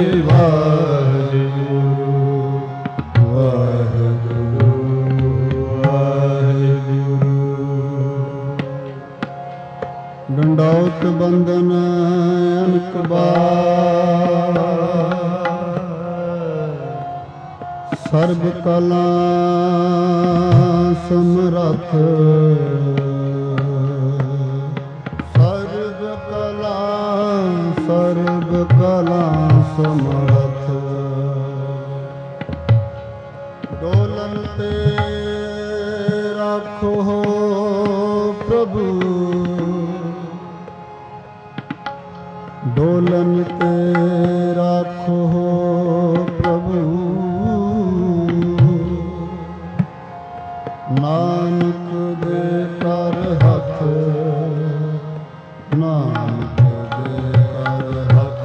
ਡੰਡੌਤ ਬੰਦਨ ਅਨਕ ਬਾਰ, ਸਰਬ ਕਲਾ ਸਮਰੱਥ, ਸਰਬ ਕਲਾ ਸਮਰੱਥ। ਡੋਲਨ ਤੇ ਰਾਖੋ ਪ੍ਰਭੂ, ਡੋਲਨ ਤੇ ਰਾਖੋ ਪ੍ਰਭੂ। ਨਾਨਕ ਦੇ ਕਰ ਹੱਥ, ਨਾਨਕ ਦੇ ਕਰ ਹੱਥ।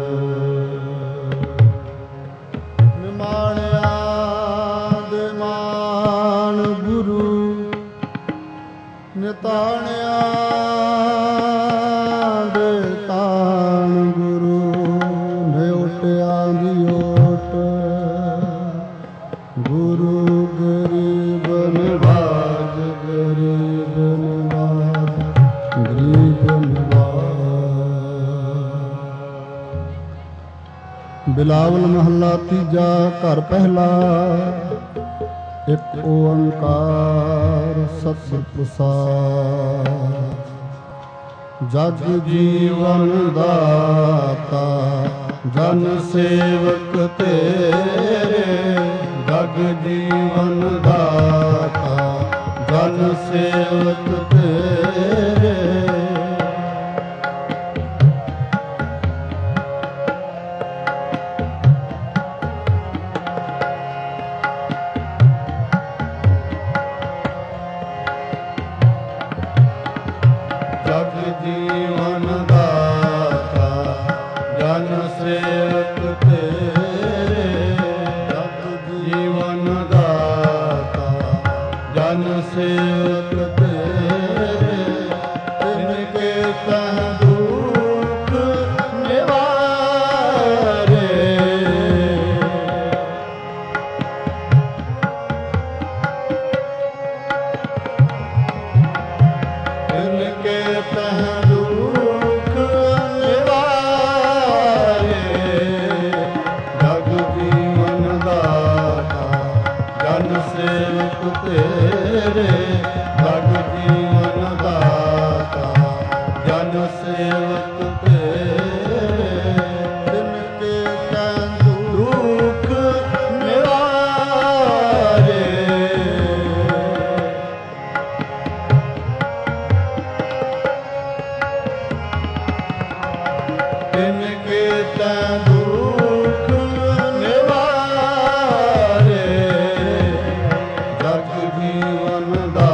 ਨਿਮਾਣਿਆ ਦੇ ਮਾਣ ਗੁਰੂ, ਨਿਤਾਣਿਆ ਦੇ ਤਾਣ ਗੁਰੂ। ਨਿਉਟਿਆ ਦੀ ਓਟ ਗੁਰੂ, ਗਰੀਬ ਨਿਵਾਜ, ਗਰੀਬ ਨਿਵਾਜ, ਗਰੀਬ ਨਿਵਾਜ। ਬਿਲਾਵਲ ਮਹੱਲਾ ਤੀਜਾ, ਘਰ ਪਹਿਲਾ। ਇੱਕ ਓੰਕਾਰ ਸਤਿ ਪ੍ਰਸਾਦਿ, ਜਗ ਜੀਵਨ ਦਾਤਾ ਜਨ ਸੇਵਕ ਤੇਰੇ। ਜਗ ਜੀਵਨ ਦਾਤਾ ਜਨ ਸੇਵਕ ਤੇਰੇ। ਜਗ ਜੀਵਨ ਦਾਤਾ ਜਨ ਸੇਵਕ ਤੇਰੇ। ਜਗ ਜੀਵਨ ਦਾਤਾ ਜਨ ਸੇਵਕ ਤੇਰੇ। ਤਿਨ ਕੇ ਤਹ ਦੁਖ ਨਿਵਾਰੇ। ਤਿਨ ਕੇ ਤਹ ਦੁਖ ਨਿਵਾਰੇ। ਜਗ ਜੀਵਨ ਦਾਤਾ ਜਨ ਸੇਵਕ ਤੇਰੇ। ਜਗ ਜੀਵਨ ਦਾਤਾ ਜਨ ਸੇਵਕ ਤੇਰੇ। ਤਿਨ ਕੇ ਤਹ ਦੁਖ ਨਿਵਾਰੇ। ਤਿਨ ਕੇ ਤੈ ਦੁਖ ਨਿਵਾਰੇ। ਜਗ ਜੀਵਨ ਦਾ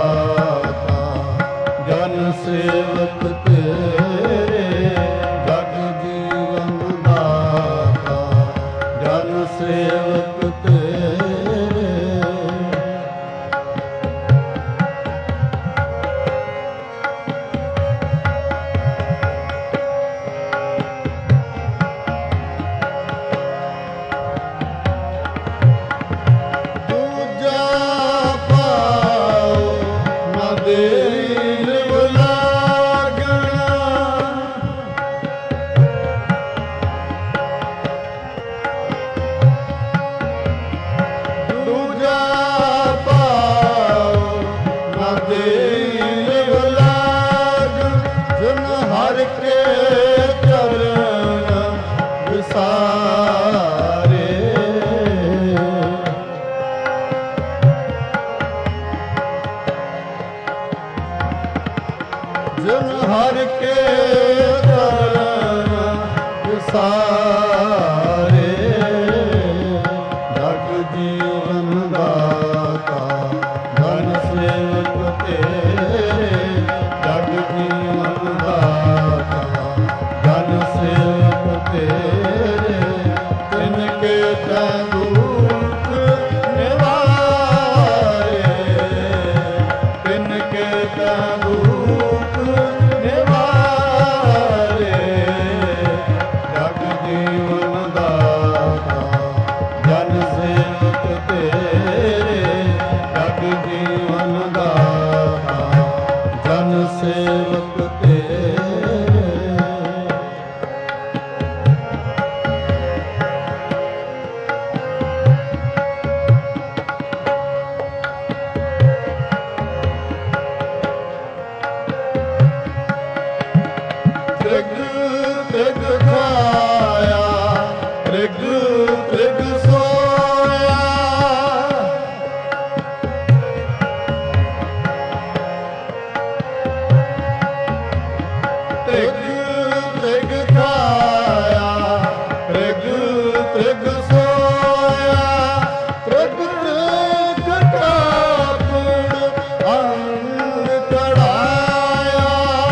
ਤ੍ਰਿਗ ਸੋਇਆ ਤ੍ਰਿਗ ਤ੍ਰਿਗ ਕਾਪੜ ਅੰਗ ਕੜਾਇਆ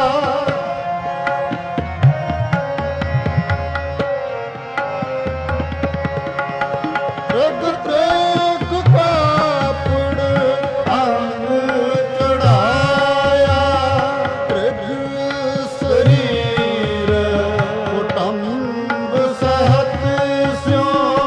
ਤ੍ਰਿਗ ਤ੍ਰਿਗ ਕਾਪੜ ਅੰਗ ਕੜਾਇਆ ਤ੍ਰਿਗ ਸਰੀਰ ਕੁਟੰਬ ਸਹਤ ਸਿਉ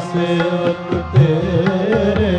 ਸੇਵਕ ਤੇਰੇ।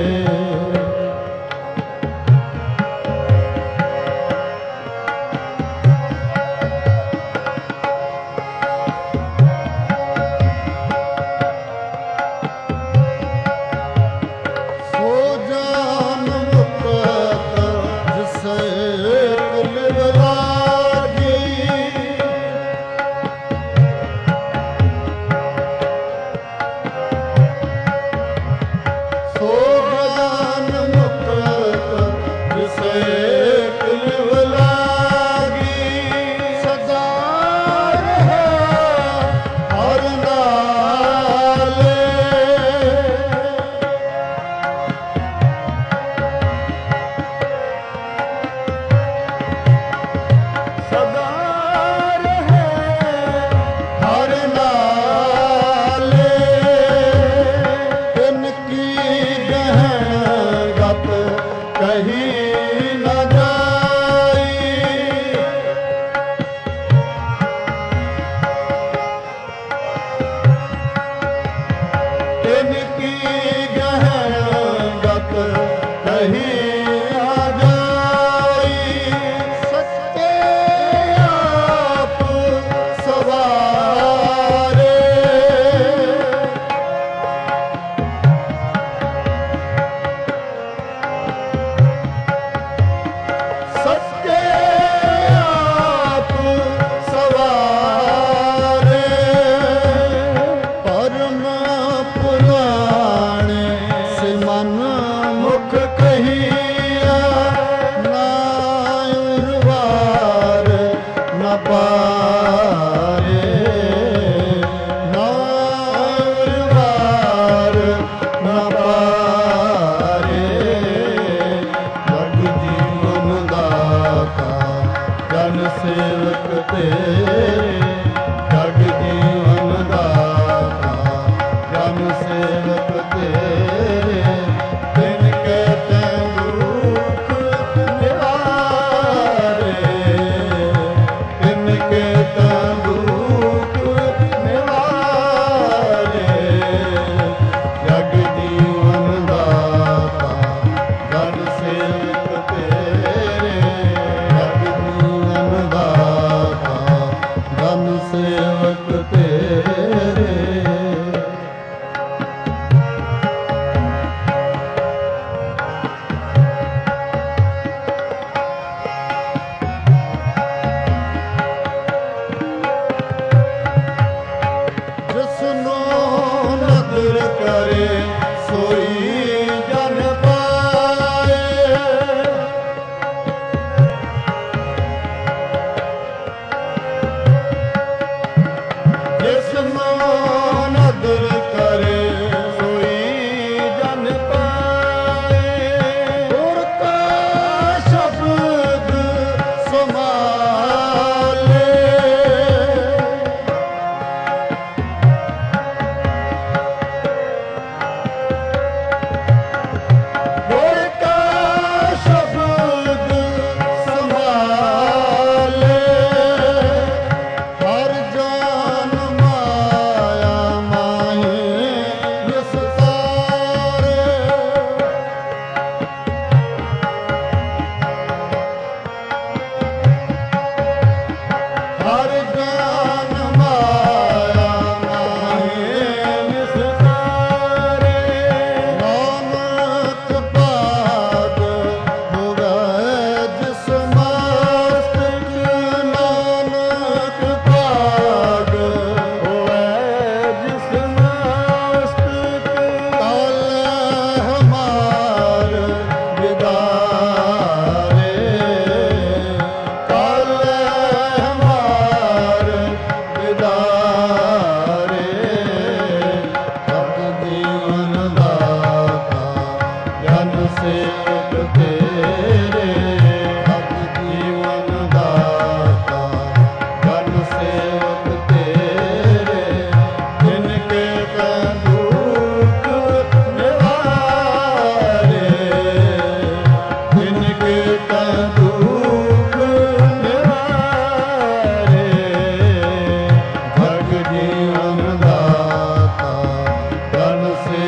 से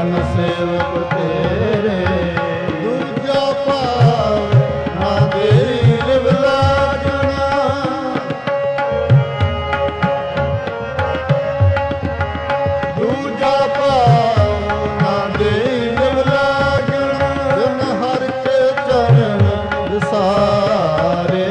ਜਨ ਸੇਵਕ ਤੇਰੇ। ਦੂਜਾ ਭਾਵ ਨਾ ਦੇਈ ਲਿਵ ਲਾਜਣਾ, ਦੂਜਾ ਭਾਵ ਨਾ ਦੇਈ ਲਿਵ ਲਾਜਣਾ। ਜਿਨ ਹਰਿ ਕੇ ਚਰਨ ਵਿਸਾਰੇ,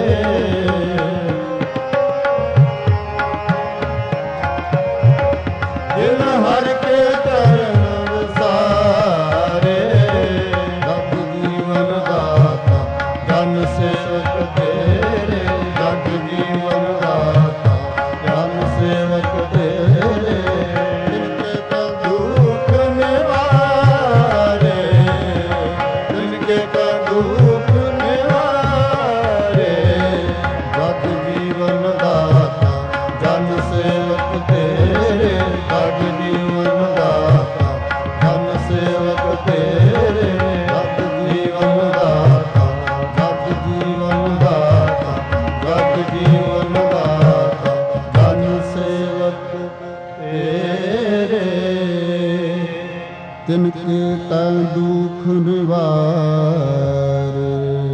ਜਿਨ ਹਰਿ ਕੇ ਚਰਨ ਵਿਸਾਰੇ। ਜਗ ਜੀਵਨ ਦਾਤਾ ਜਨ ਸੇਵਕ ਤੇਰੇ, ਜਗ ਜੀਵਨ ਦਾਤਾ ਜਨ ਸੇਵਕ ਤੇਰੇ। ਜਿਨਕੇ ਤਾਂ ਦੁਖ ਨਿਵਾਰੇ, ਜਿਨਕੇ ਤਾਂ ਦੁਖ ਨਿਵਾਰੇ। ਜਗ ਜੀਵਨ ਦਾਤਾ ਜਨ ਸੇਵਕ ਤੇਰੇ, ਜਗ ਜੀਵਨ ਦਾਤਾ ਜਨ ਸੇਵਕ ਤੇਰੇ। ਜਗ ਜੀਵਨ ਦਾਤਾ, ਜਗ ਜੀਵਨ ਦਾਤਾ, ਜਗ ਜੀਵਨ ਦਾਤਾ ਜਨ ਸੇਵਕ ਤੇਰੇ। ਤਿਨਕੇ ਤੈ ਦੁਖ ਨਿਵਾਰੇ।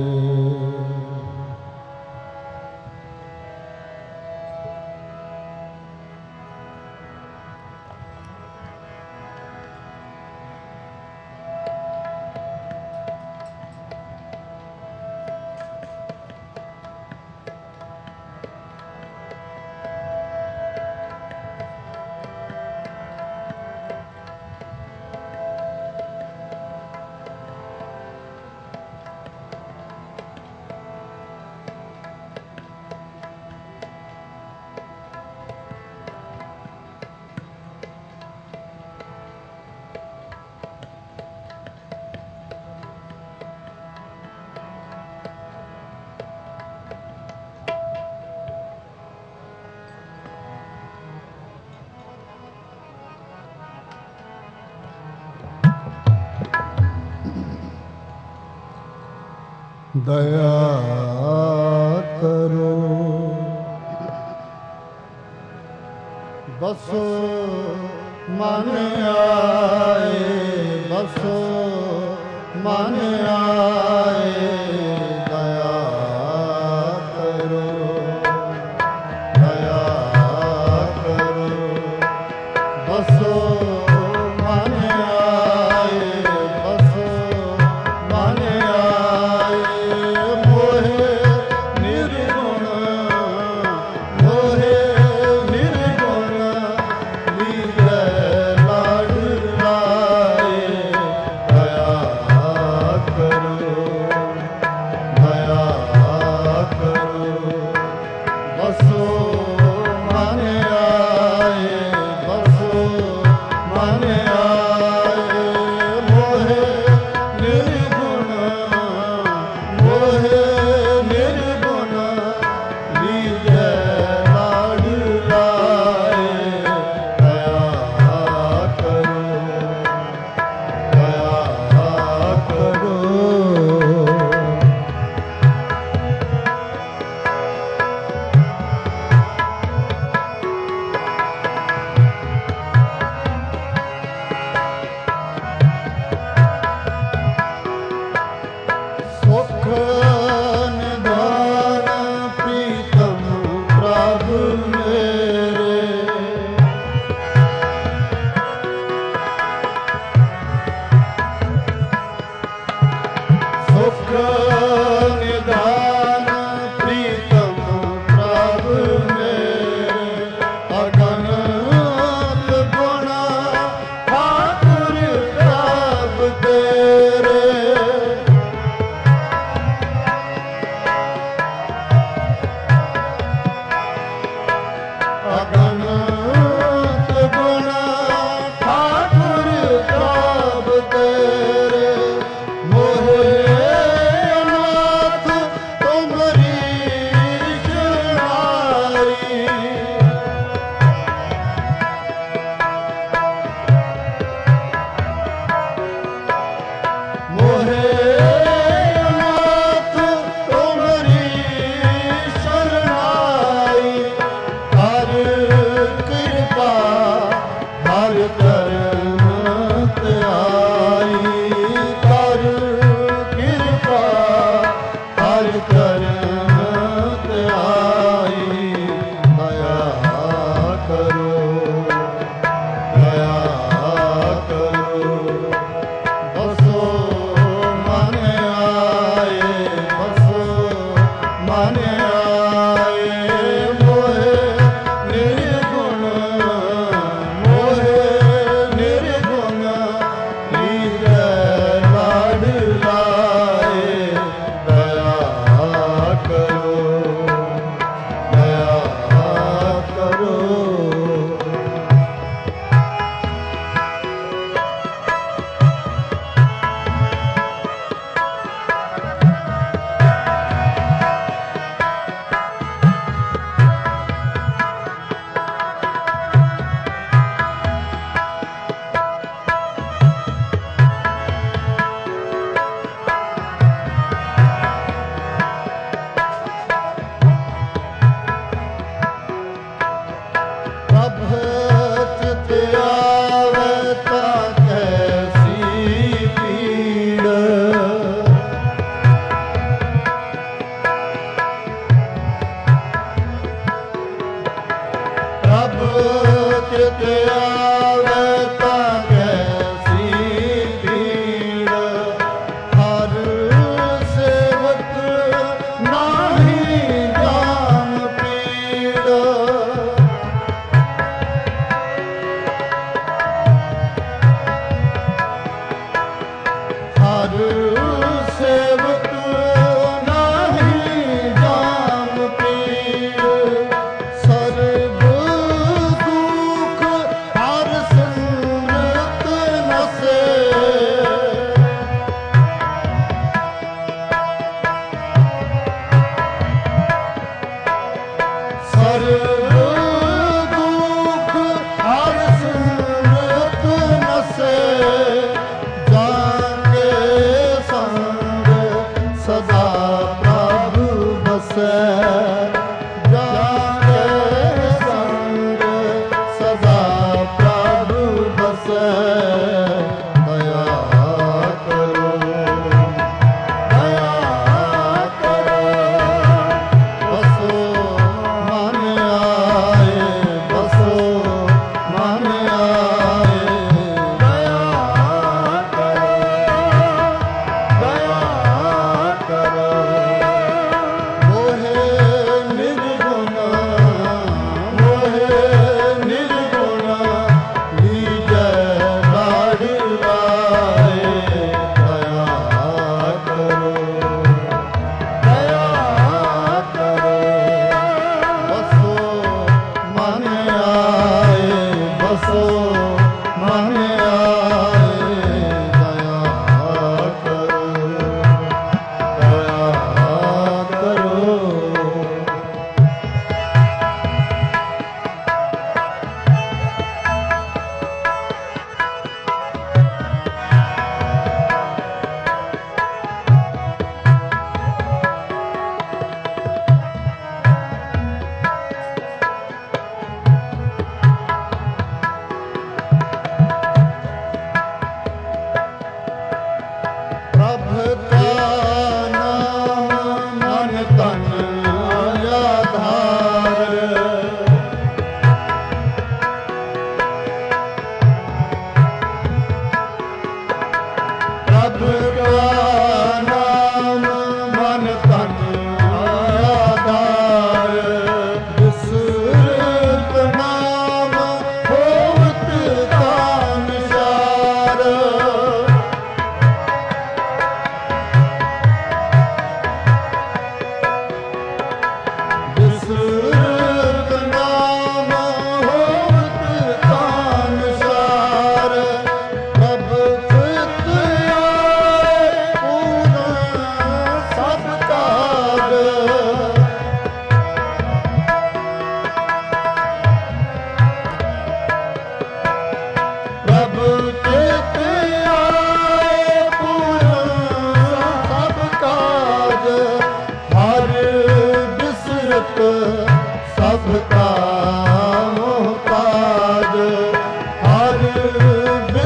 ਦਇਆ ਕਰੋ ਬਸੋ ਮਨ ਆਏ, ਬਸੋ ਮਨ ਆਏ। ਦਇਆ ਕਰੋ, ਦਇਆ ਕਰੋ ਬਸੋ ਮਨ ਆਏ, ਬਸੋ ਮਨ ਆਏ। ਮੋਹਿ ਨਿਰਗੁਣ, ਮੋਹਿ ਨਿਰਗੁਣ ਲੀਜੈ ਲਾਡ ਲਾਏ। ਦਇਆ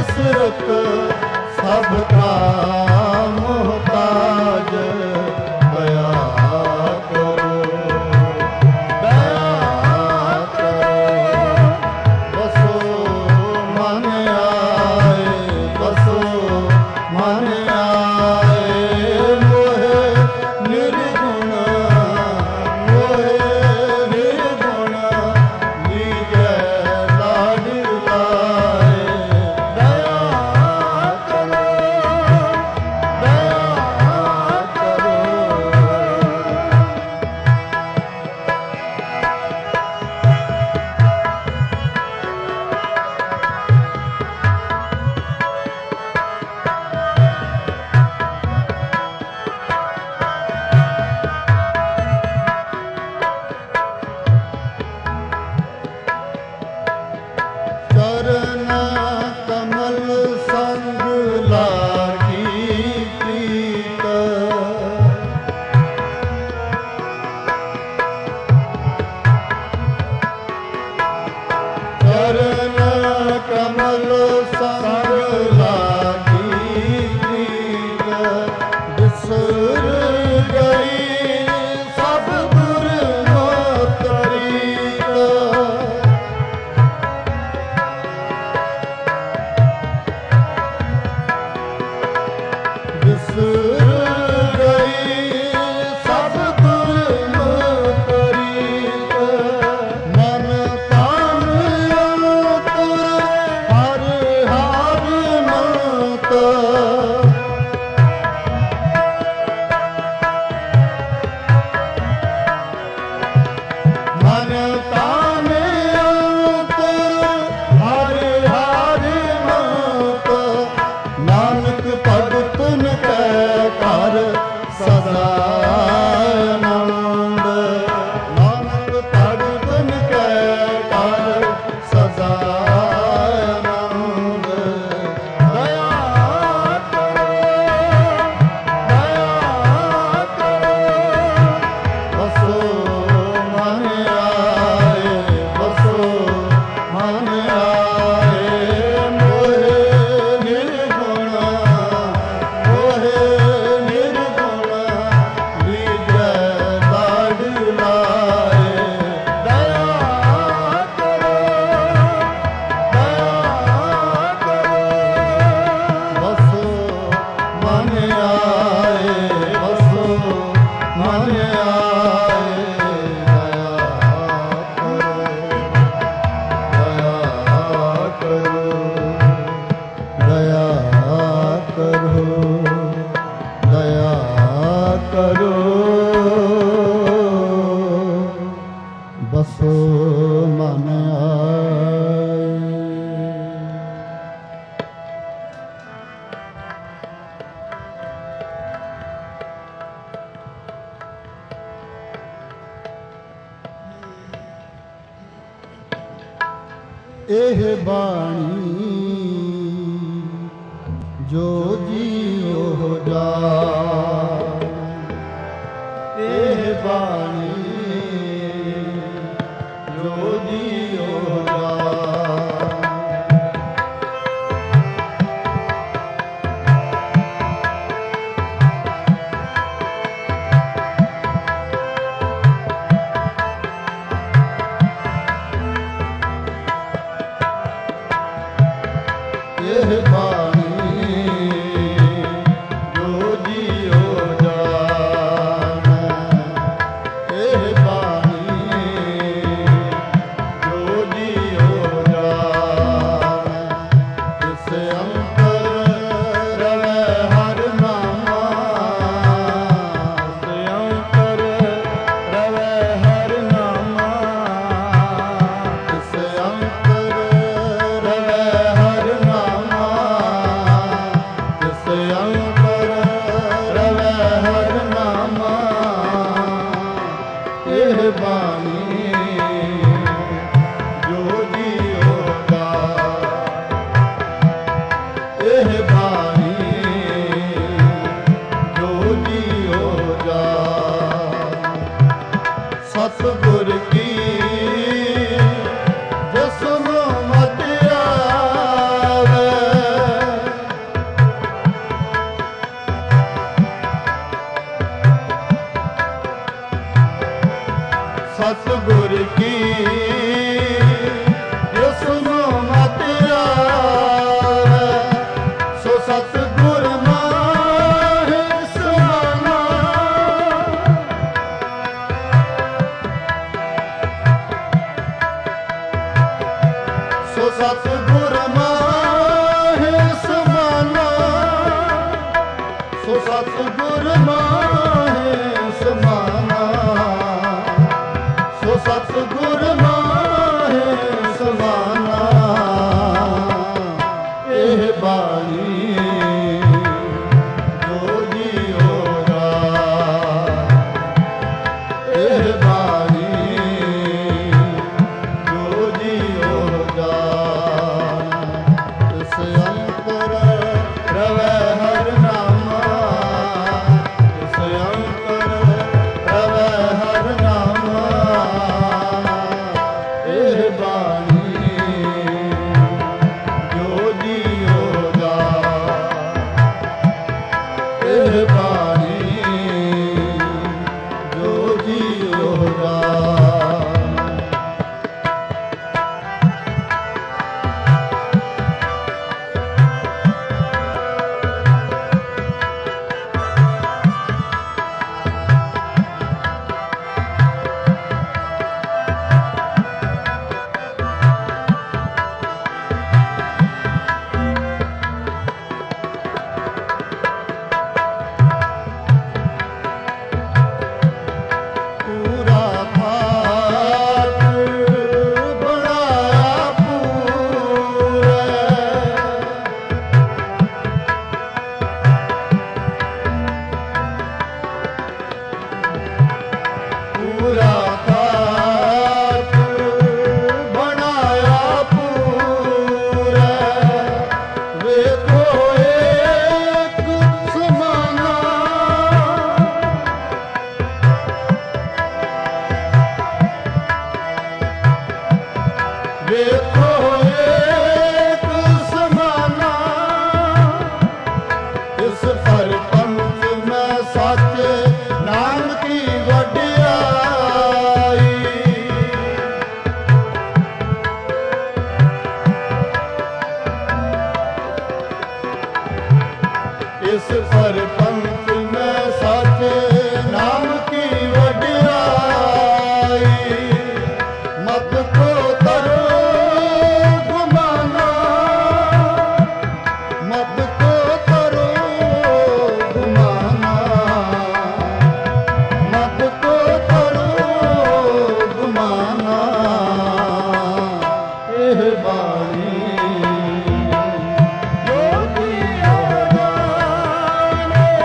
ਦਸਰਤ ਸਭ ਕਾ ਮੁਹਤਾਜ ਦਇਆ ਕਰੋ ਬਸੋ ਮਨ ਆਏ ਬਸੋ ਮਨ ਆਏ ਮੋਹਿ ਨਿਰਗੁਣ ਮੋਹਿ ਨਿਰਗੁਣ ਲੀਜੈ ਲਾਡ ਲਾਏ ਦਇਆ ਕਰੋ ਚਰਨ ਕਮਲ ਸੰਗ ਲਾਗੀ ਪ੍ਰੀਤ ਚਰਨ ਕਮਲ ਸੰਗ ਲਾਗੀ ਪ੍ਰੀਤ ਬਿਸਰ ਗਈ ਸਭ ਗੁਰ ਮੋਤਰੀਤ ਬਿਸਰ ਗਈ ਸਭ ਗੁਰ ਮੋਤਰੀਤ ਮਨ ਤਨ ਅੰਤਰ ਹਰ ਹਰ ਮਤ ਮਨ ਤਨ ਅੰਤਰ ਹਰ ਹਰ ਮਤ ਨਾਨਕ ਭਗਤਨ ਕੈ ਘਰ ਸਦਾ ਆਨੰਦ ਨਾਨਕ ਭਗਤਨ ਕੈ ਘਰ ਸਦਾ ਆਨੰਦ ਦਇਆ ਕਰੋ ਬਸੋ ਮਨ ਆਏ ਬਸੋ ਮਨ ਆਏ ਮੋਹਿ ਨਿਰਗੁਣ ਮੋਹਿ ਨਿਰਗੁਣ ਲੀਜੈ ਲਾਡ ਲਾਏ ਦਇਆ ਕਰੋ ਬਸੋ ਮਨ ਆਏ ਬਸੋ ਮਨ ਆਏ ਦਇਆ ਕਰੋ ਦਇਆ ਕਰੋ ਬਸੋ ਮਨ ਆਏ ਇਹ ਬਾਣੀ ਜੋ ਜੀਉ ਜਾਣੈ ਇਹ ਬਾਣੀ ਜੋ ਜੀਉ ਜਾਣੈ ਇਹ ਬਾਣੀ ਜੋ ਜੀਉ ਜਾਣੈ ਇਹ ਬਾਣੀ ਜੋ ਜੀਉ ਜਾਣੈ ਇਸ ਅੰਤਰ ਰਵੈ ਹਰ ਨਾਮਾ ਇਸ ਅੰਤਰ ਰਵੈ ਹਰ ਨਾਮਾ ਇਸ ਅੰਤਰ ਰਵੈ ਹਰ ਨਾਮਾ ਇਸ ਅੰਤਰ ਰਵੈ ਹਰ ਨਾਮਾ ਇਹ ਬਾਣੀ ਜੋ ਜੀਉ ਜਾਣੈ ਇਹ ਬਾਣੀ ਜੋ ਜੀਉ ਜਾਣੈ ਸਤਿਗੁਰ ਕੀ ਜਿਸ ਨੂੰ ਮਤਿ ਆਵੈ ਬਾਣੀ ਜੋ ਜੀਉ ਜਾਣ, ਇਹ ਬਾਣੀ ਜੋ ਜੀਉ ਜਾਣ। ਇਸ ਅੰਤਰ ਰਵੈ ਹਰਿ ਨਾਮਾ, ਇਸ ਅੰਤਰ ਰਵੈ ਹਰਿ ਨਾਮਾ, ਇਹ ਬਾਣੀ ਜੋ ਜੀਉ ਜਾਣ, ਇਹ ਬਾਣੀ ਜੋ ਜੀਉ ਜਾਣ। ਪੂਰਾ ਪਾਠ ਬਣਾਇਆ ਪੂਰਾ, ਪੂਰਾ ਪਾਠ ਬਣਾਇਆ ਪੂਰਾ, ਵੇਖੋ ਏਕ ਸਮਾਨਾ, ਵੇਖੋ ਏਕ ਸਮਾਨਾ, ਇਸ ਸਰਪੰਚ ਮੈਂ ਸਾਚੇ ਨਾਨਕ ਕੀ ਵਡਿਆਈ, ਇਸ ਸਰਪੰਚ ਮੈਂ ਸਾਚੇ ਨਾਨਕ ਕੀ ਵਡਿਆਈ, ਮਤ ਕੋ ਤਰੋ ਗੁਮਾਨਾ, ਮਤ ਕੋ ਤਰੋ ਗੁਮਾਨਾ, ਮਤ ਕੋ ਤਰੋ ਗੁਮਾਨਾ, ਇਹ ਬਾਣੀ ਜੋ ਜੀਉ ਜਾਣ,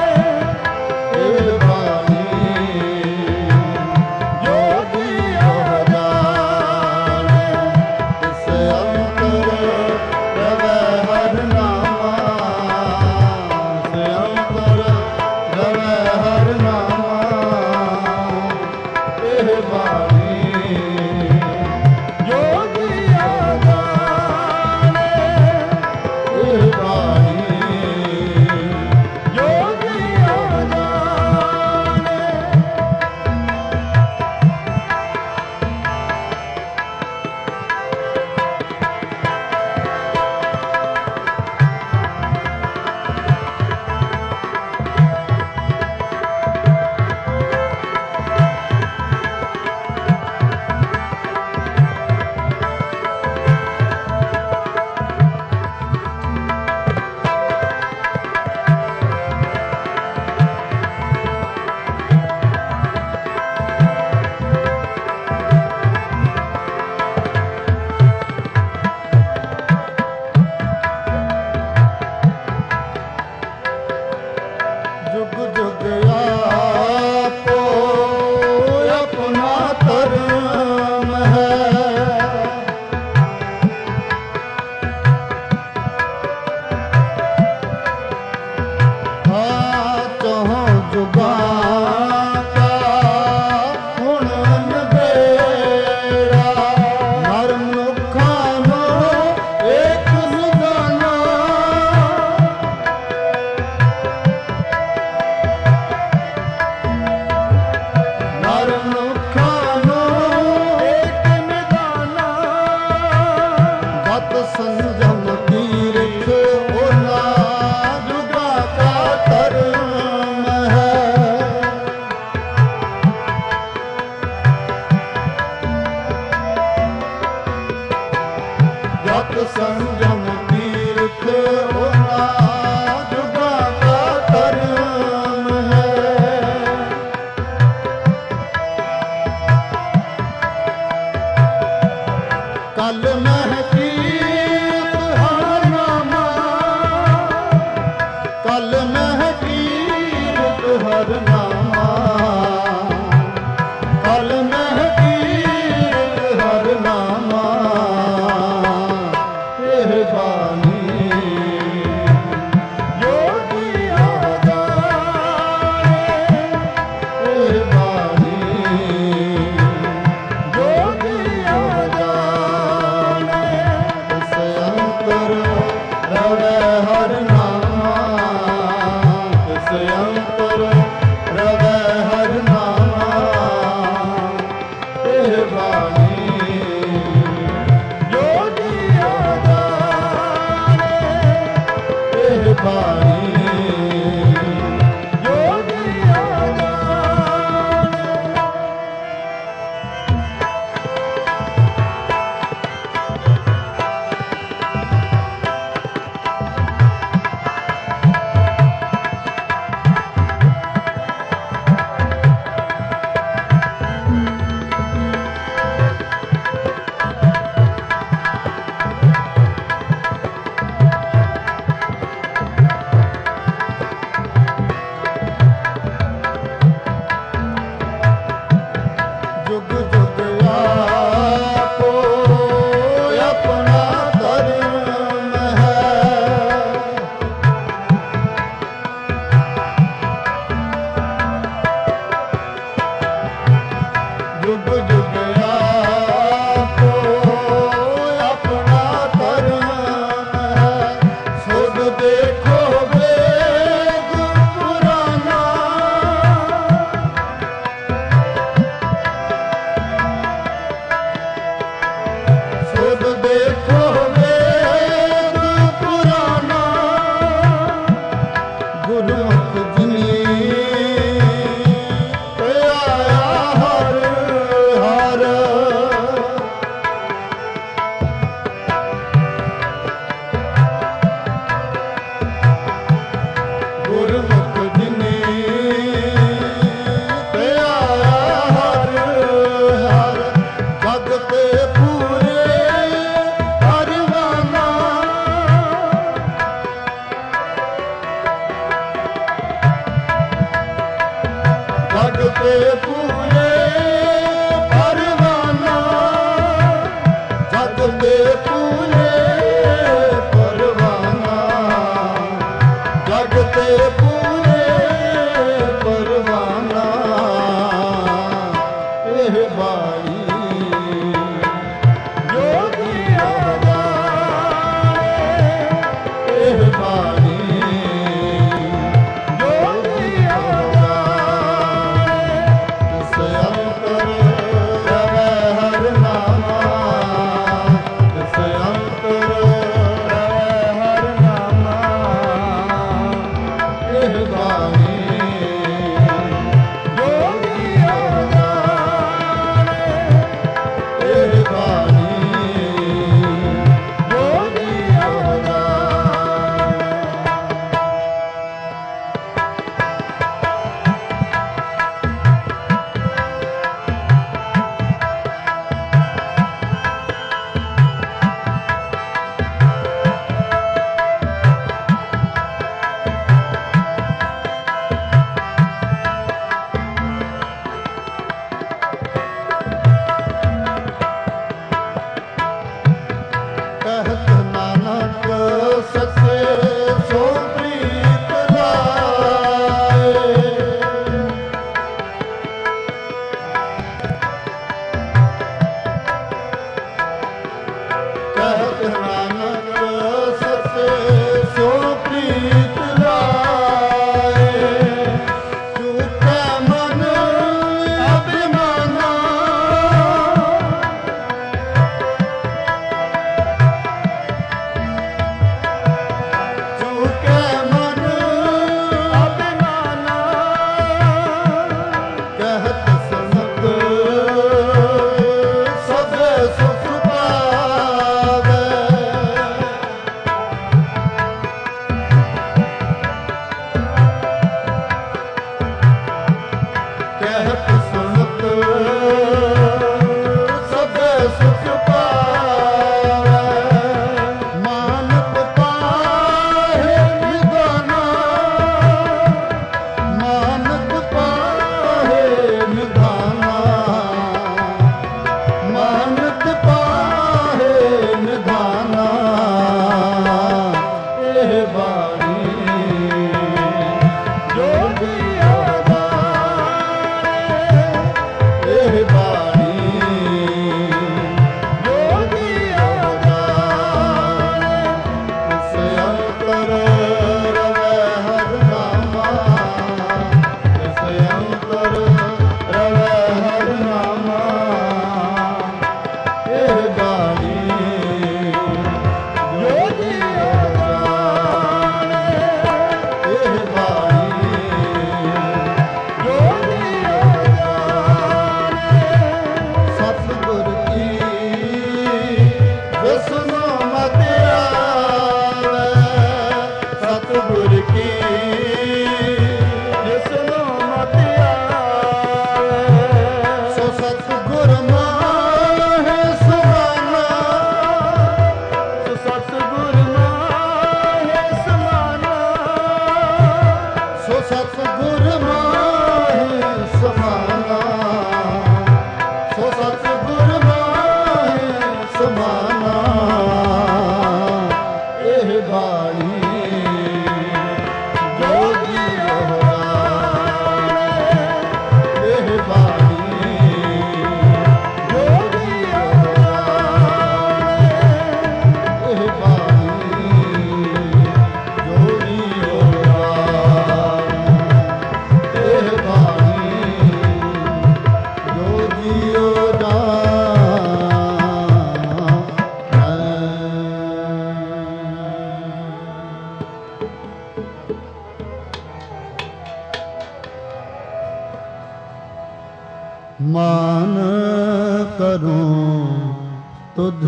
ਮਾਨ ਕਰੂੰ ਤੁਧ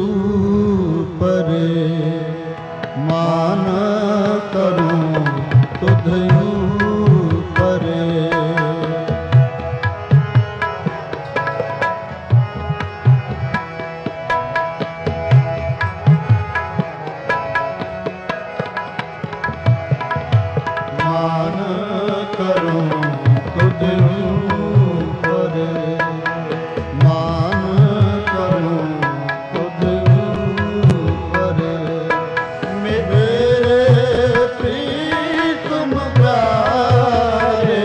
ਪਰੇ, ਮਾਨ ਕਰੂੰ ਤੁਧ ਪਰੇ। ਮਾਨ ਕਰੂੰ ਤੁਧ ਪਰੇ, ਮਾਨ ਕਰੂੰ ਤੁਧ ਪਰੇ। ਮੇਰੇ ਪ੍ਰੀਤਮ ਪਿਆਰੇ,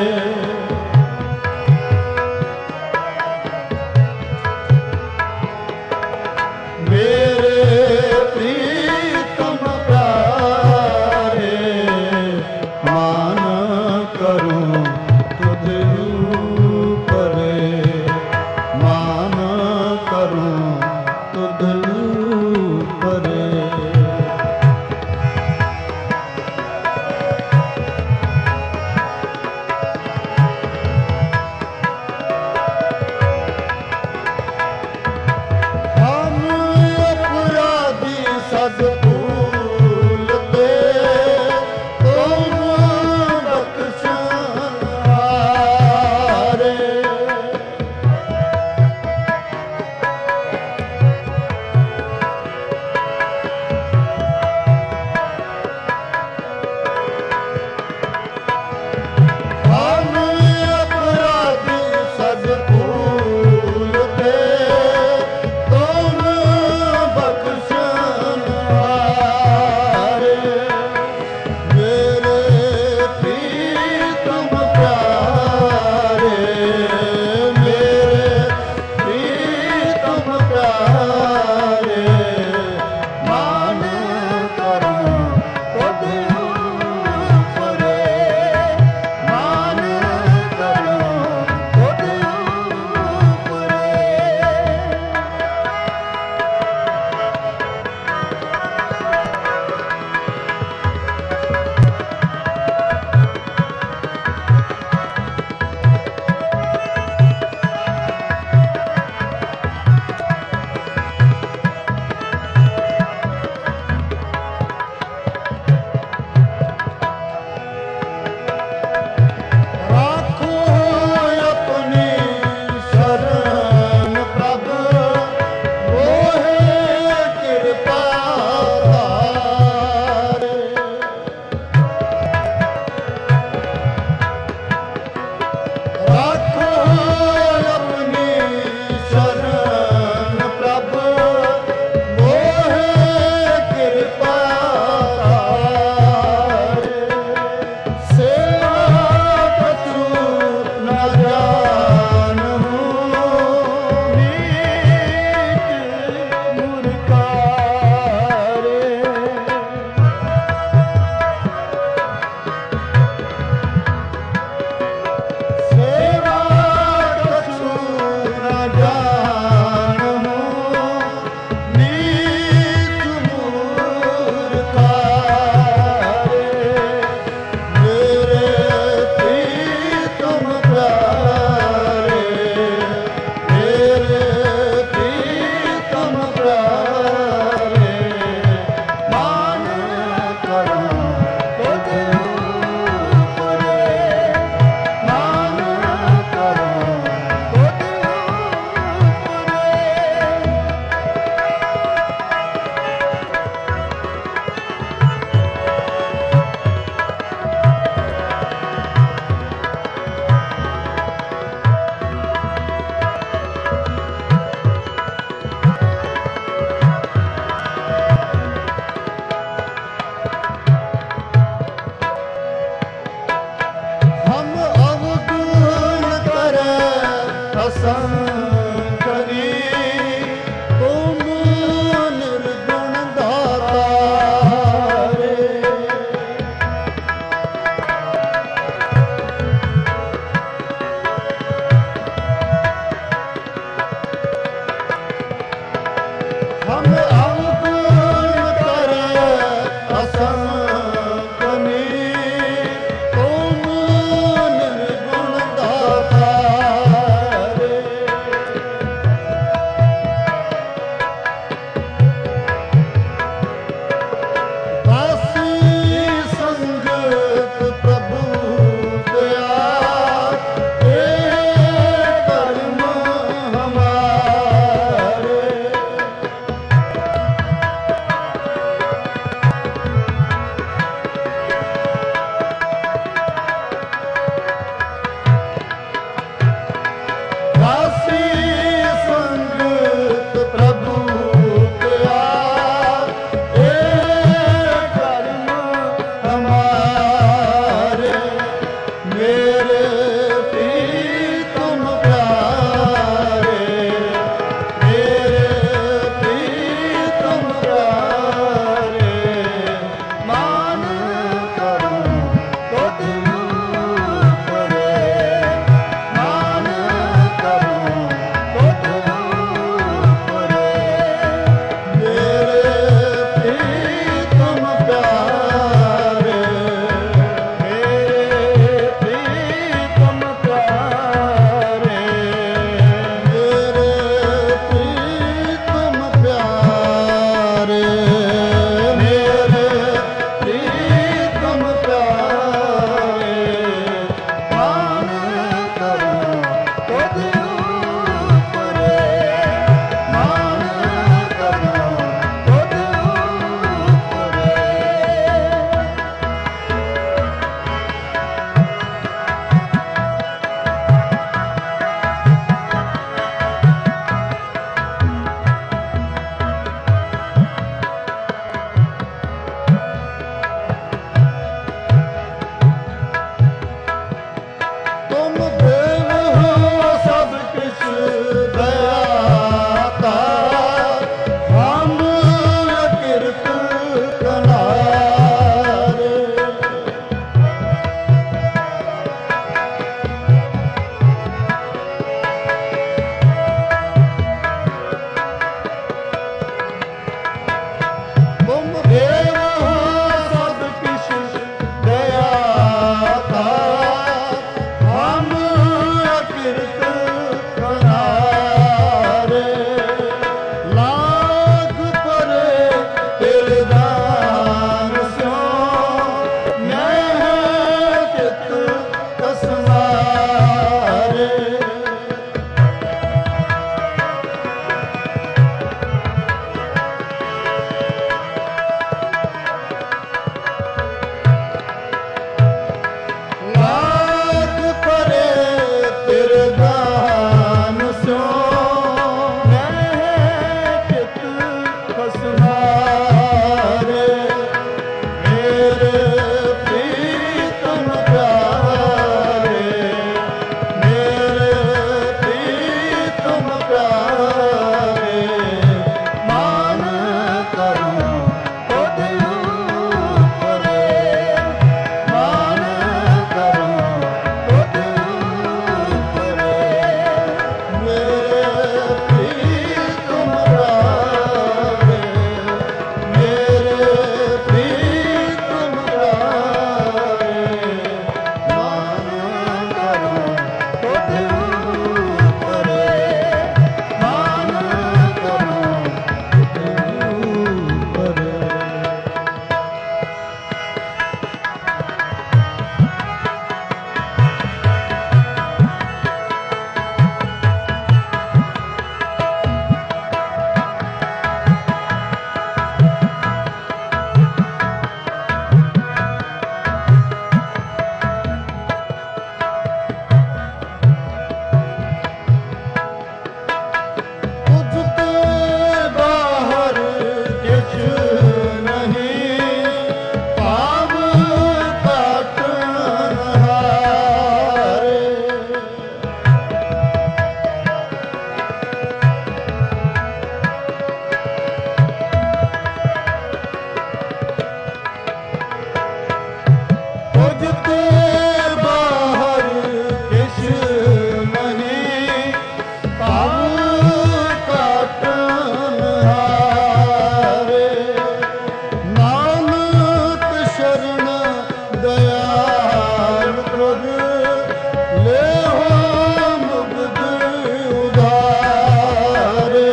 ਮੇਰੇ ਪ੍ਰੀਤਮ ਪਿਆਰੇ, ਮਾਨ ਕਰੂੰ ਤੁਧ ਪਰੇ, ਮਾਨ ਕਰੂੰ ਤੁਧ ਪਰੇ। ਹਮ ਅਪਰਾਧੀ ਸਦ ਭੂਲ ਤੇ, ਤੁਮ ਬਖਸ਼ਣ ਹਾਰੇ। ਹਮ ਅਪਰਾਧੀ ਸਦ ਭੂਲ ਤੇ, ਤੁਮ ਬਖਸ਼ਣ ਹਾਰੇ। ਮੇਰੇ ਪ੍ਰੀਤਮ ਪਿਆਰੇ, ਮੇਰੇ ਪ੍ਰੀਤਮ ਪਿਆਰੇ, ਮਾਨ ਕਰੂੰ ਤੁਧ ਪਰੇ, ਮਾਨ ਕਰੂੰ ਤੁਧ ਪਰੇ। ਰਾਖੋ ਆਪਣੀ ਸ਼ਰਨ ਪ੍ਰਭ, ਮੋਹਿ ਕਿਰਪਾ ਧਾਰੇ। ਰਾਖੋ ਆਪਣੀ ਸ਼ਰਨ ਪ੍ਰਭ, ਮੋਹਿ ਕਿਰਪਾ ਧਾਰੇ। ਸੇਵਾ ਕਛੂ ਨ ਜਾਣਹੁ, ਨੀਚ ਮੁਰਕਾਰੇ। ਸੇਵਾ ਕਛੂ ਨ ਜਾਣਹੁ, ਨੀਚ ਮੁਰਕਾਰੇ। ਮੇਰੇ ਪ੍ਰੀਤਮ ਪਿਆਰੇ, ਮੇਰੇ ਪ੍ਰੀਤਮ ਪਿਆਰੇ, ਮਾਨ ਕਰੂੰ ਤੁਧ ਪਰੇ, ਮਾਨ ਕਰੂੰ ਤੁਧ ਹਮ ਅਵਗੁਣ ਕਰੈ ਅਸੰਕਰੀ, ਤੁਮ ਨਿਰਗੁਣ ਦਾਤਾਰੇ। ਹਮ ਅਵਗੁਣ ਕਰੈ ਅਸੰਕਰੀ, ਤੁਮ ਨਿਰਗੁਣ ਦਾਤਾਰੇ। ਤੇ ਬਾਹਰ ਕਿਛ ਨਹੀਂ, ਤਬ ਕਾਟਨ ਹਾਰੇ। ਨਾਨਕ ਸ਼ਰਨ ਦਇਆਲ ਪ੍ਰਭ, ਲੇਹੁ ਮੁਕਤ ਉਧਾਰੇ।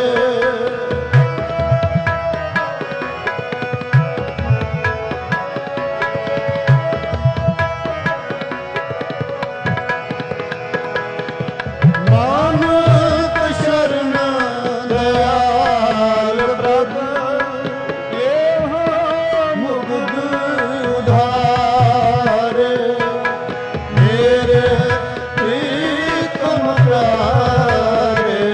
ਨਾਨਕ ਸ਼ਰਨ ਦਇਆਲ ਪ੍ਰਭ, ਲੇਹੁ ਮੁਕਤ ਉਧਾਰੇ। ਮੇਰੇ ਪ੍ਰੀਤਮ ਪਿਆਰੇ,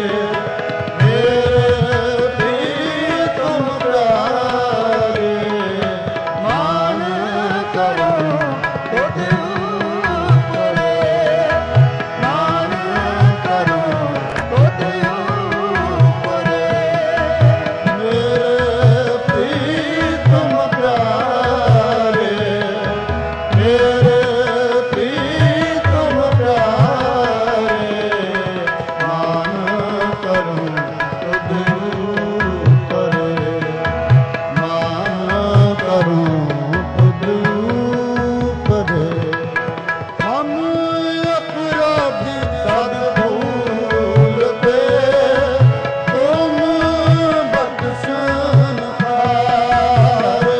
ਮੇਰੇ ਪ੍ਰੀਤਮ ਪਿਆਰੇ, ਮਾਨ ਕਰੋ ਤੁਧ ਉਪਰੇ, ਮਾਨ ਕਰੋ ਤੁਧ ਉਪਰੇ। ਮੇਰੇ ਪ੍ਰੀਤਮ ਪਿਆਰੇ, ਮੇਰੇ ਪ੍ਰੀਤਮ ਪਿਆਰੇ, ਮਾਨ ਕਰੋ ਤੁਧ ਉਪਰੇ, ਮਾਨ ਕਰੋ ਤੁਧ ਉਪਰੇ। ਹਮ ਅਪਰਾਧੀ ਸਦ ਭੂਲ ਤੇ, ਤੁਮ ਬਖਸ਼ਣ ਹਾਰੇ।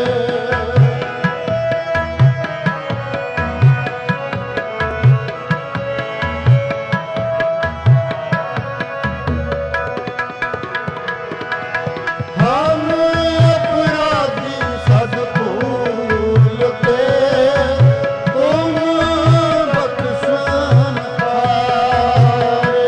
ਹਮ ਅਪਰਾਧੀ ਸਦ ਭੂਲ ਤੇ, ਤੁਮ ਬਖਸ਼ਣ ਹਾਰੇ।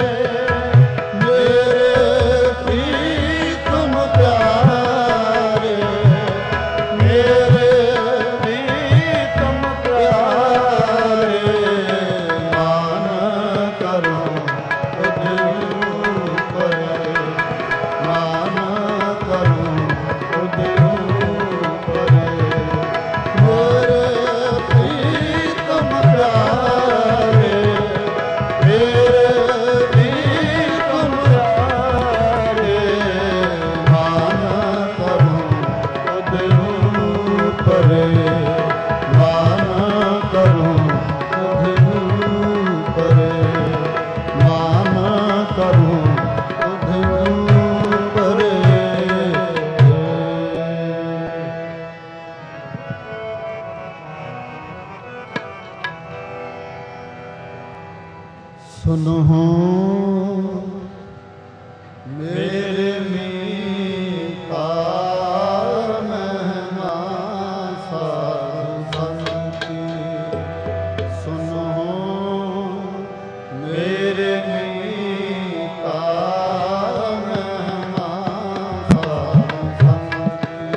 ਮੇਰੇ ਪ੍ਰੀਤਮ ਪਿਆਰੇ, ਮੇਰੇ ਪ੍ਰੀਤਮ ਪਿਆਰੇ, ਮਾਨ ਕਰੋ ਤੁਧ ਉਪਰੇ, ਮਾਨ ਕਰੋ ਤੁਧ ਉਪਰੇ। ਮੇਰੇ ਪ੍ਰੀਤਮ ਪਿਆਰੇ, ਮੇਰੇ ਪ੍ਰੀਤਮ ਪਿਆਰੇ, ਮਾਨ ਕਰੋ ਤੁਧ ਉਪਰੇ, ਮਾਨ ਕਰੋ ਤੁਧ ਉਪਰੇ, ਮਾਨ ਕਰੋ ਤੁਧ ਉਪਰੇ। ਸੁਨਹੁ ਮੇਰੇ ਮੀਤਾ ਮਹਿਮਾ ਸਾਧ ਸੰਤੀ। ਸੁਨਹੁ ਮੇਰੇ ਮੀਤਾ ਮਹਿਮਾ ਸਾਧ ਸੰਤੀ।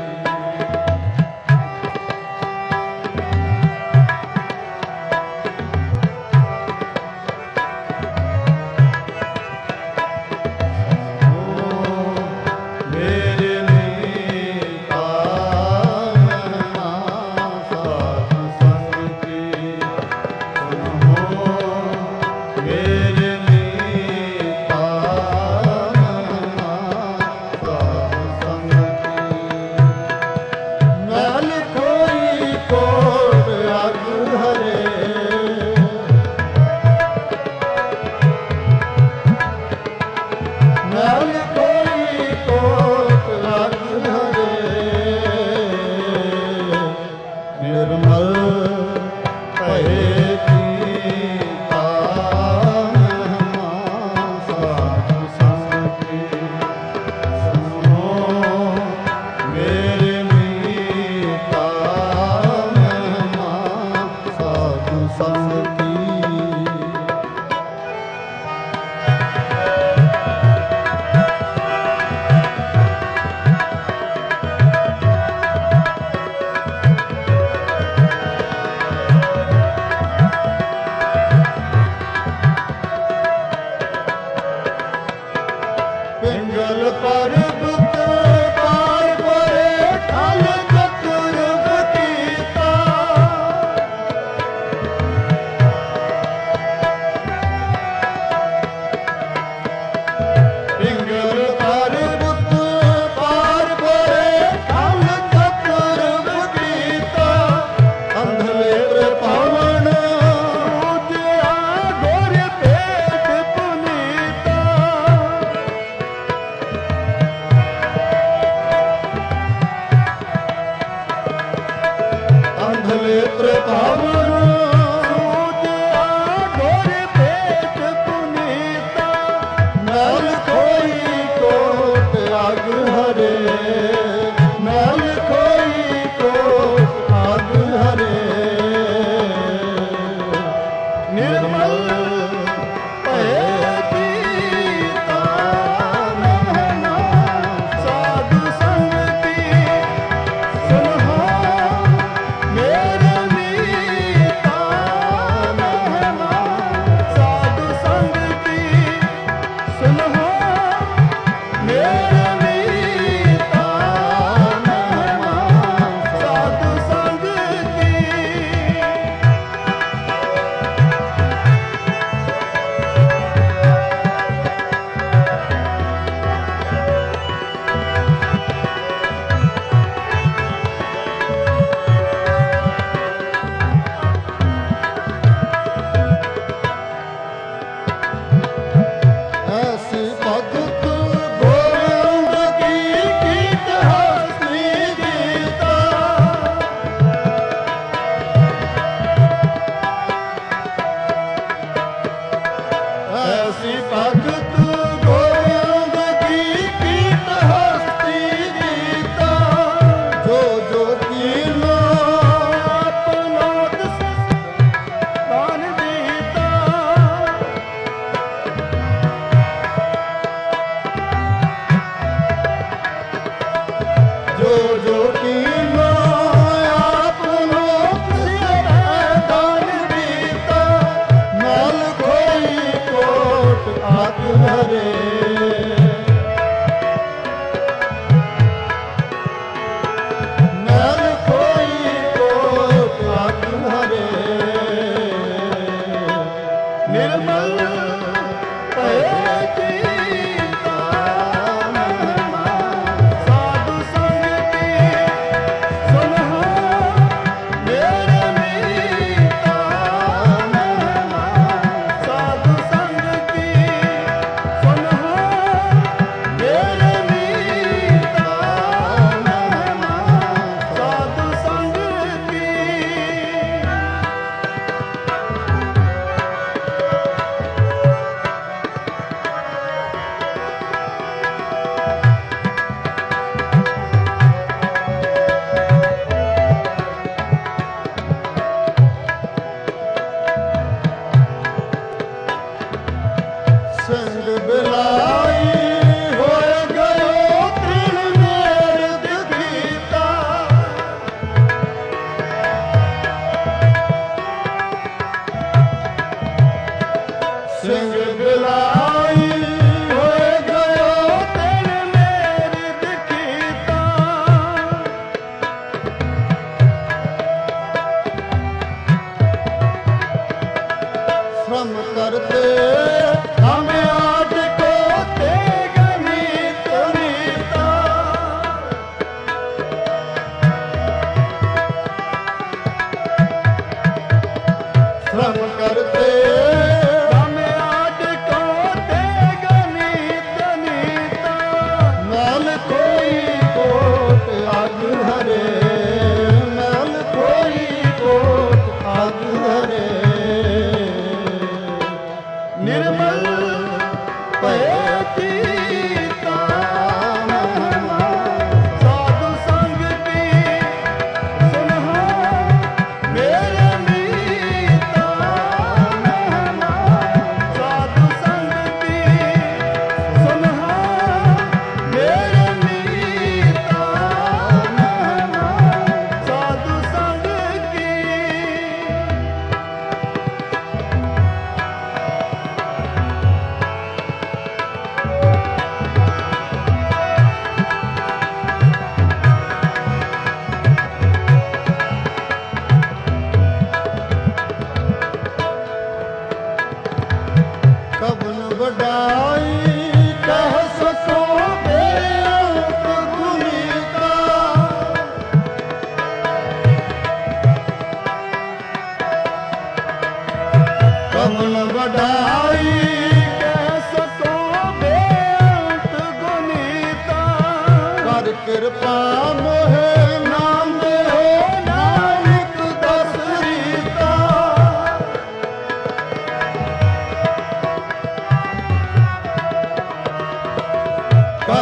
ਕਿਰਪਾ ਮੋਹਿ ਨਾਮ ਦੇਹੁ ਨਾਨਕ ਦਸ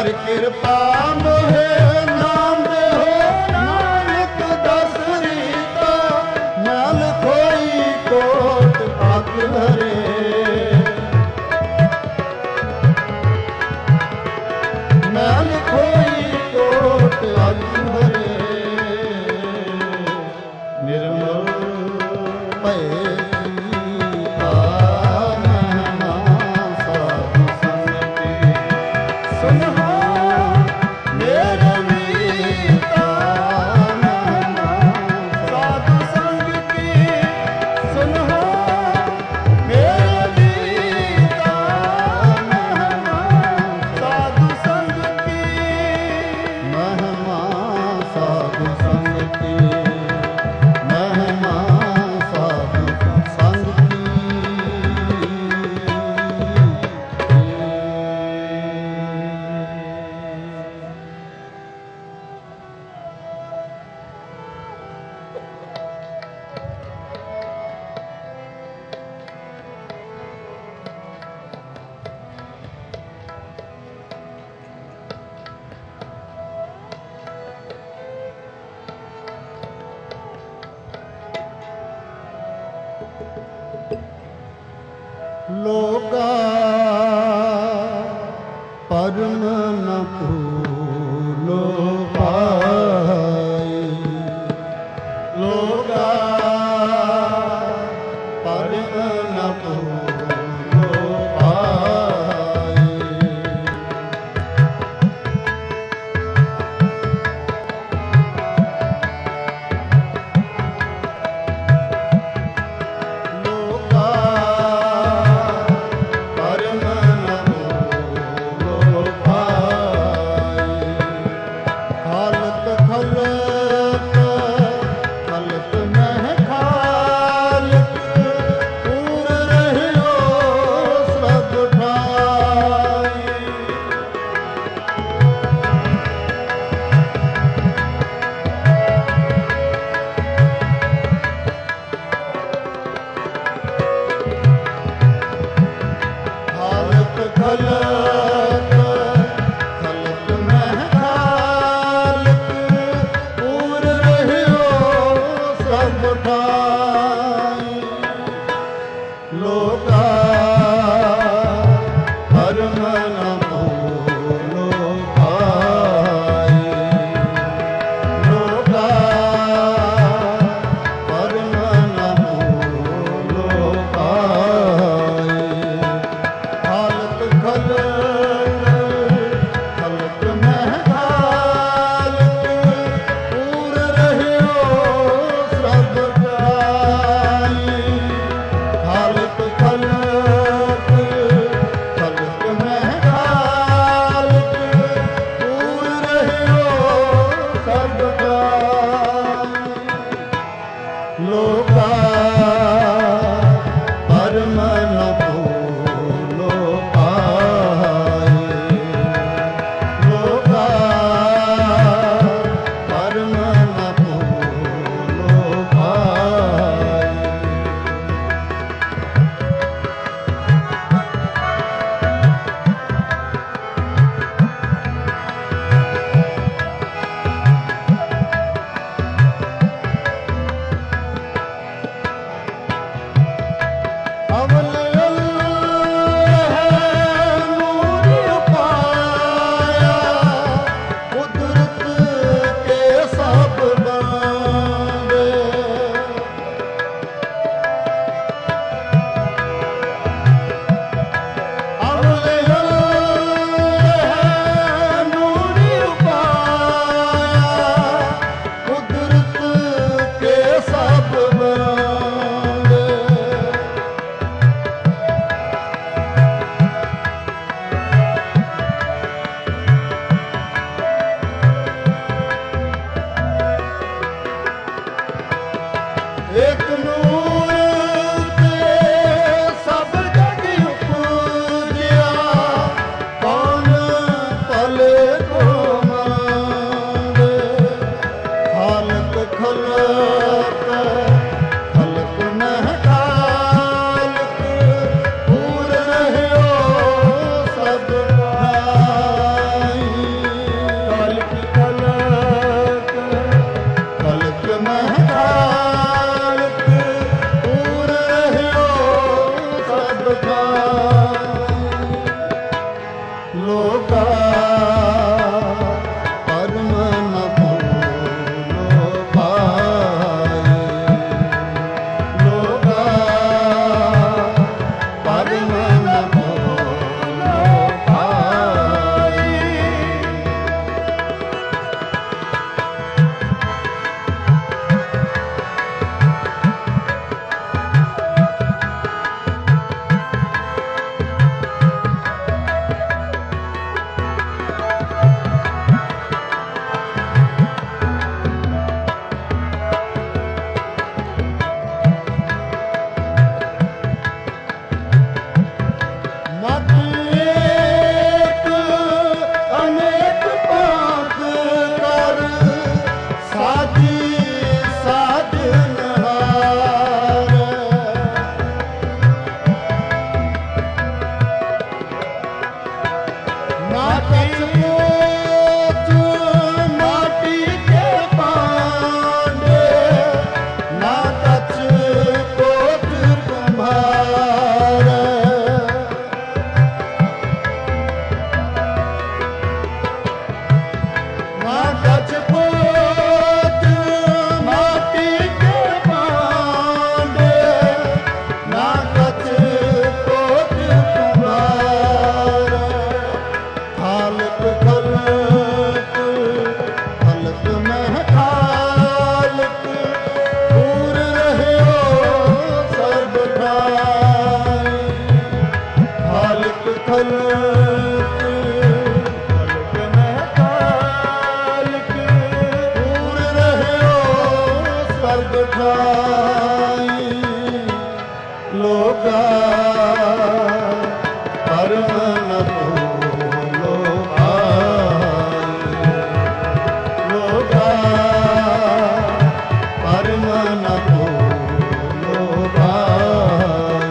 ਕਰ ਕਿਰਪਾ ਮੋਹਿ ਨਾਮ ਦੇਹੋ ਨਾਨਕ ਦਸ ਰੀਤਾ ਨਾਲ ਕੋਈ ਕੋਟ ਅਗ ਹਰੇ ਨਾਲ ਕੋਈ ਕੋਟ ਅਗ ਹਰੇ ਨਿਰਮਲ ਭਏ ਲੋਗਾ ਪਰਮ ਨ ਭੂਲੋ ਪਾਈ ਲੋਗਾ ਪਰਮ ਨ ਭੂਲੋ ਪਾਈ ਲੋਗਾ ਲੋਗਾ ਪਰਮ ਨ ਭੂਲੋ ਭਾਈ, ਲੋਗਾ ਪਰਮ ਨ ਭੂਲੋ ਭਾਈ।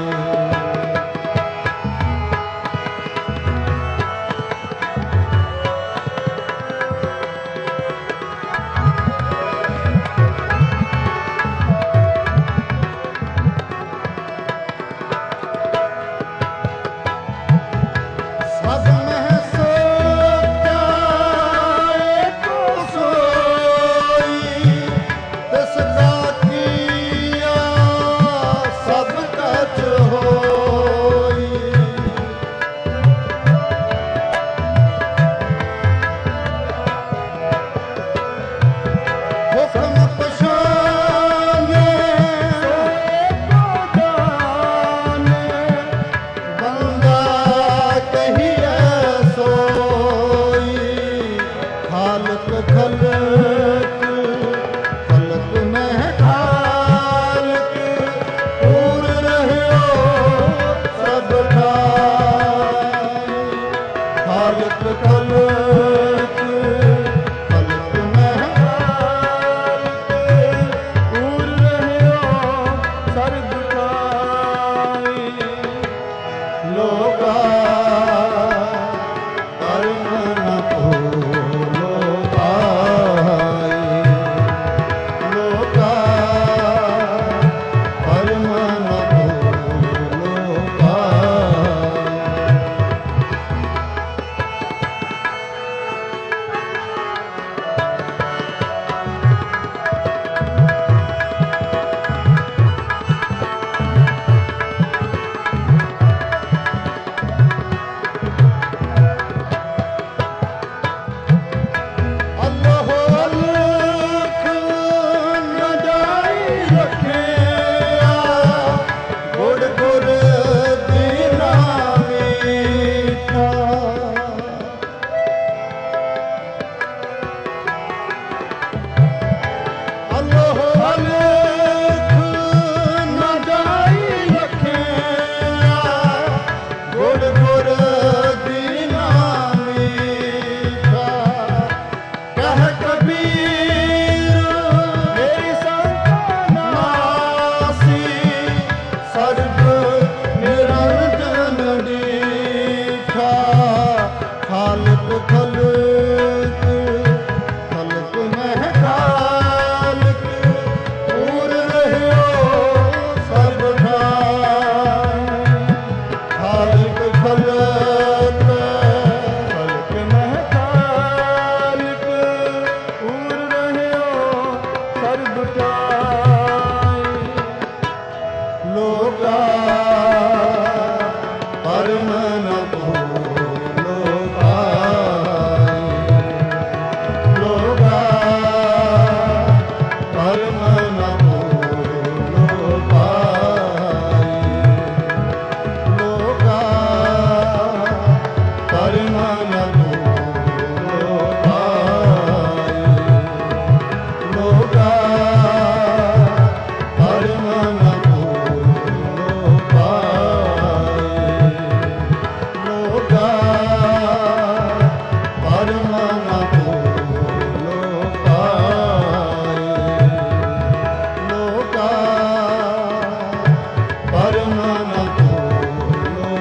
ਸਭ ਮਹਿ ਸੋਚਿਆ ਏਕੋ ਸੋਈ, ਤਿਸ ਕਾ ਕੀਆ ਸਭ ਕਛ ਹੋਈ। ਹੁਕਮ ਪਛਾਨੇ ਏਕੋ ਜਾਨੇ, ਬੰਦਾ ਕਹੀਐ ਸੋਈ। ਖਾਲਕ ਖਲਕ ਖਲਕ ਮਹਿ ਖਾਲਕ, ਪੂਰ ਰਹਿਓ ਸਭ ਠਾਈ। ਖਾਲਕ ਖਲਕ ਖਲਕ ਮਹਿ ਖਾਲਕ, ਪੂਰ ਰਹਿਓ ਸਰਬ ਠਾਈ। ਲੋਗਾ ਪਰਮ ਨ ਭੂਲੋ ਭਾਈ, ਲੋਗਾ ਪਰਮ ਨ ਭੂਲੋ ਭਾਈ। ਅੱਲ੍ਹਾਹੁ ਅਲਖ ਨ ਜਾਈ ਰੱਖਿਆ, ਗੁਰ ਗੁਰ ਦੀਨਾ ਮੀਠਾ। ਅੱਲ੍ਹਾਹੁ ਅਲਖ ਨ ਜਾਈ ਰੱਖਿਆ, ਗੁਰ ਗੁਰ ਦੀਨਾ ਮੀਠਾ। ਕਹਿ ਕਬੀਰ ਮੇਰੀ ਸੰਤ ਨਾਸੀ, ਸਰਬ ਨਿਰੰਜਨ ਡੀਠਾ। ਖਾਲਕ ਖਲਕ ਖਲਕ ਮਹਿ ਖਾਲਕ, ਪੂਰ ਰਹਿਓ ਸਭ ਠਾਈ। ਖਾਲਕ ਖਲਕ ਖਲਕ ਮਹਿ ਖਾਲਕ, ਪੂਰ ਰਹਿਓ ਸਰਬ ਠਾਈ। ਲੋਗਾ ਪਰਮ ਨ ਭੂਲੋ ਭਾਈ, ਲੋਗਾ ਪਰਮ ਨ ਭੂਲੋ ਭਾਈ। ਲੋਗਾ ਪਰਮ ਨ ਭੂਲੋ ਭਾਈ, ਲੋਗਾ ਪਰਮ ਨ ਭੂਲੋ ਭਾਈ। ਲੋਗਾ ਪਰਮ ਨ ਭੂਲੋ ਭਾਈ, ਲੋਗਾ ਪਰਮ ਨ ਭੂਲੋ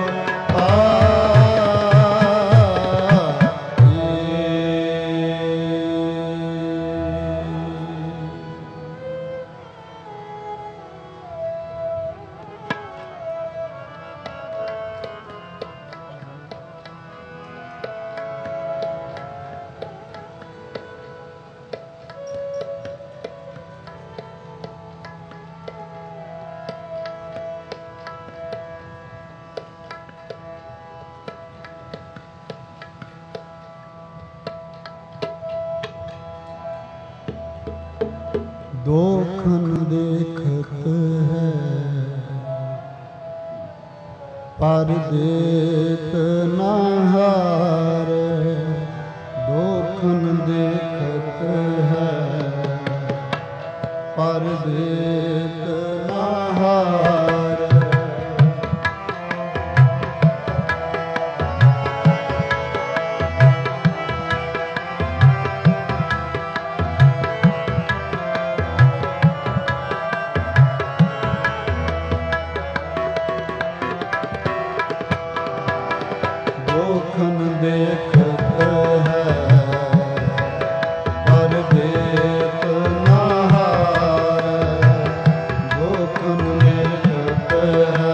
दोखन देखत है पर देत न हारे, दोखन देखत है पर देत न हारे। ਦੇਖਤ ਹੈ, ਪਰ ਦੇਤ ਨਾ ਹਾਰੈ। ਦੁਖਨ ਦੇਖਤ ਹੈ,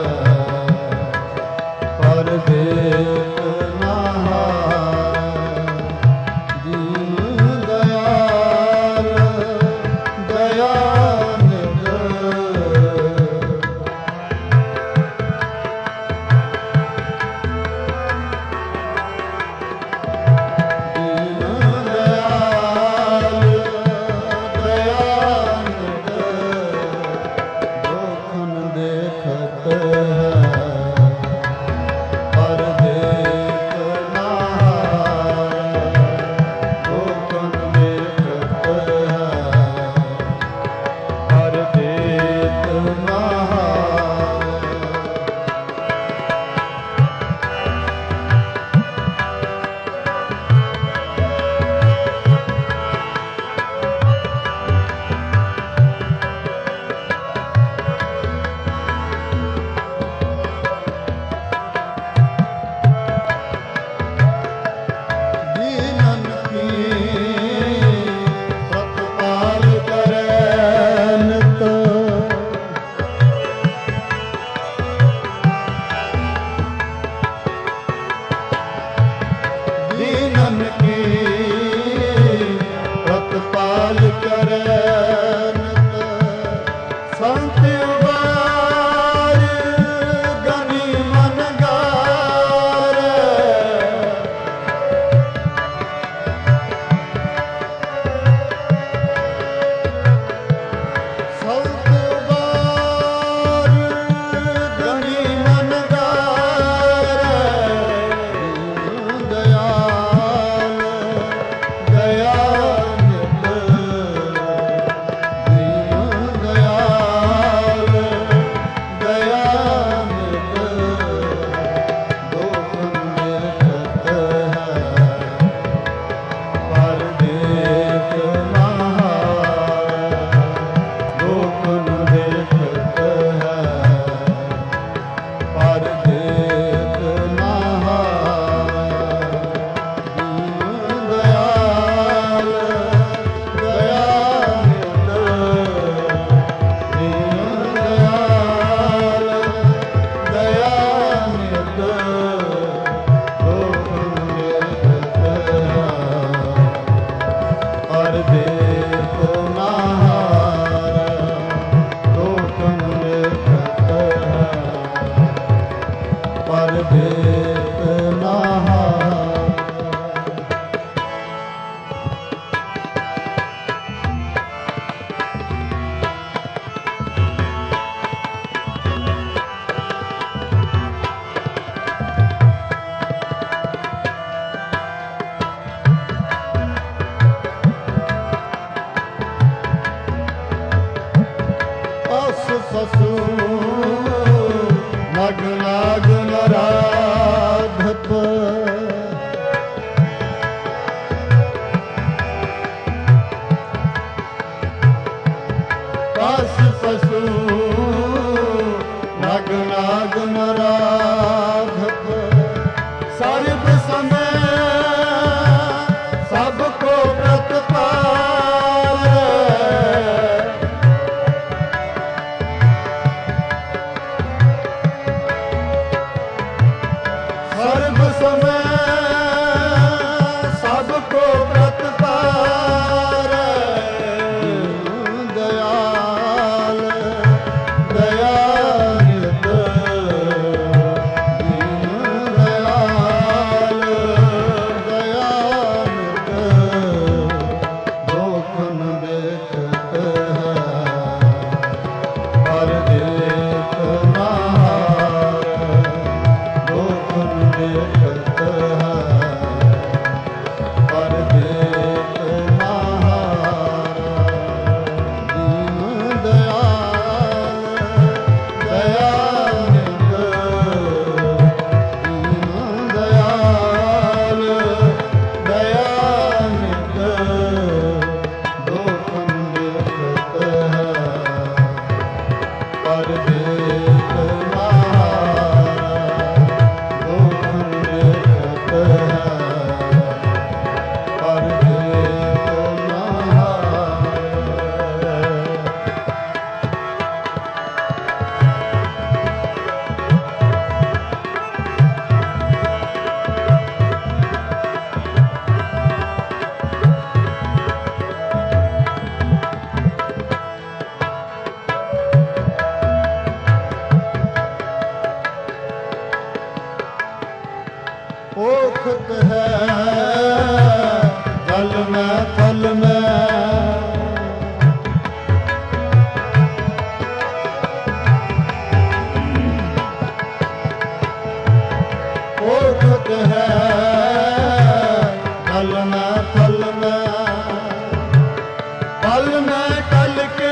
ਪਰ ਦੇਤ ਨਾ ਹਾਰੈ। ਦੀਨ ਦਇਆਲ ਦਇਆ ਨਿਧ, ਪਸੂ ਨਗ ਨਾਗ ਨਰਾਧਪ ਪਸੂ ਨਗ ਨਾਗ ਨਰਾਧਪ ਸਰਬ ਸਮੈ ਸਭ ਕੋ ਪ੍ਰਤਪਾਲ ਸਰਬ ਸਮੈ ਸਭ ਕੋ ਪ੍ਰਤਪਾਲ ਦਇਆਲ ਦਇਆਨਿਧ ਦਇਆਲ ਦਇਆਨਿਧ ਦੁਖ ਨ ਦੇਖਤ ਹੈ ਪਰ ਦੇਖ ਨਾ ਦੇਖਤ ਹੈ ਪਰ ਦੇਖ ਨਾ ਦੀਨ ਦਇਆਲ ਦਇਆਨਿਧ ਦੀਨ ਦਇਆਲ ਦਇਆਨਿਧ ਦੁਖ ਨ ਦੇਖਤ ਹੈ ਪਰ ਦੇਖ ਨਾ पोखत है जल में थल में पोखत है जल में थल में पल में कल के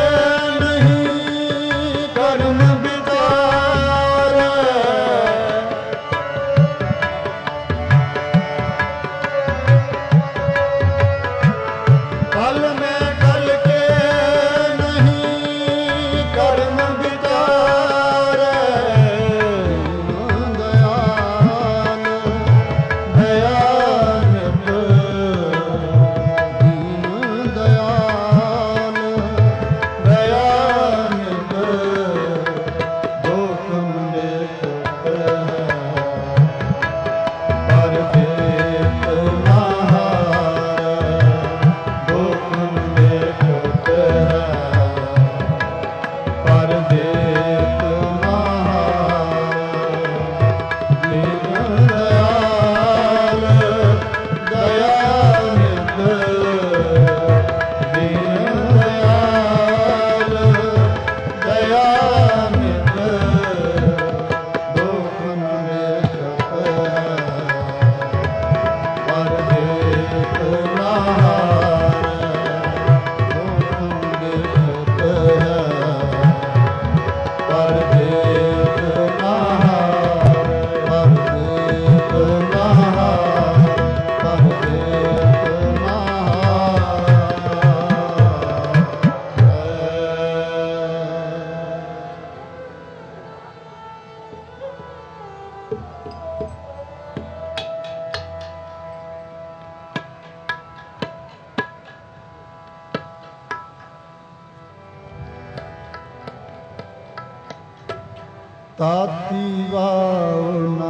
ताती वाव न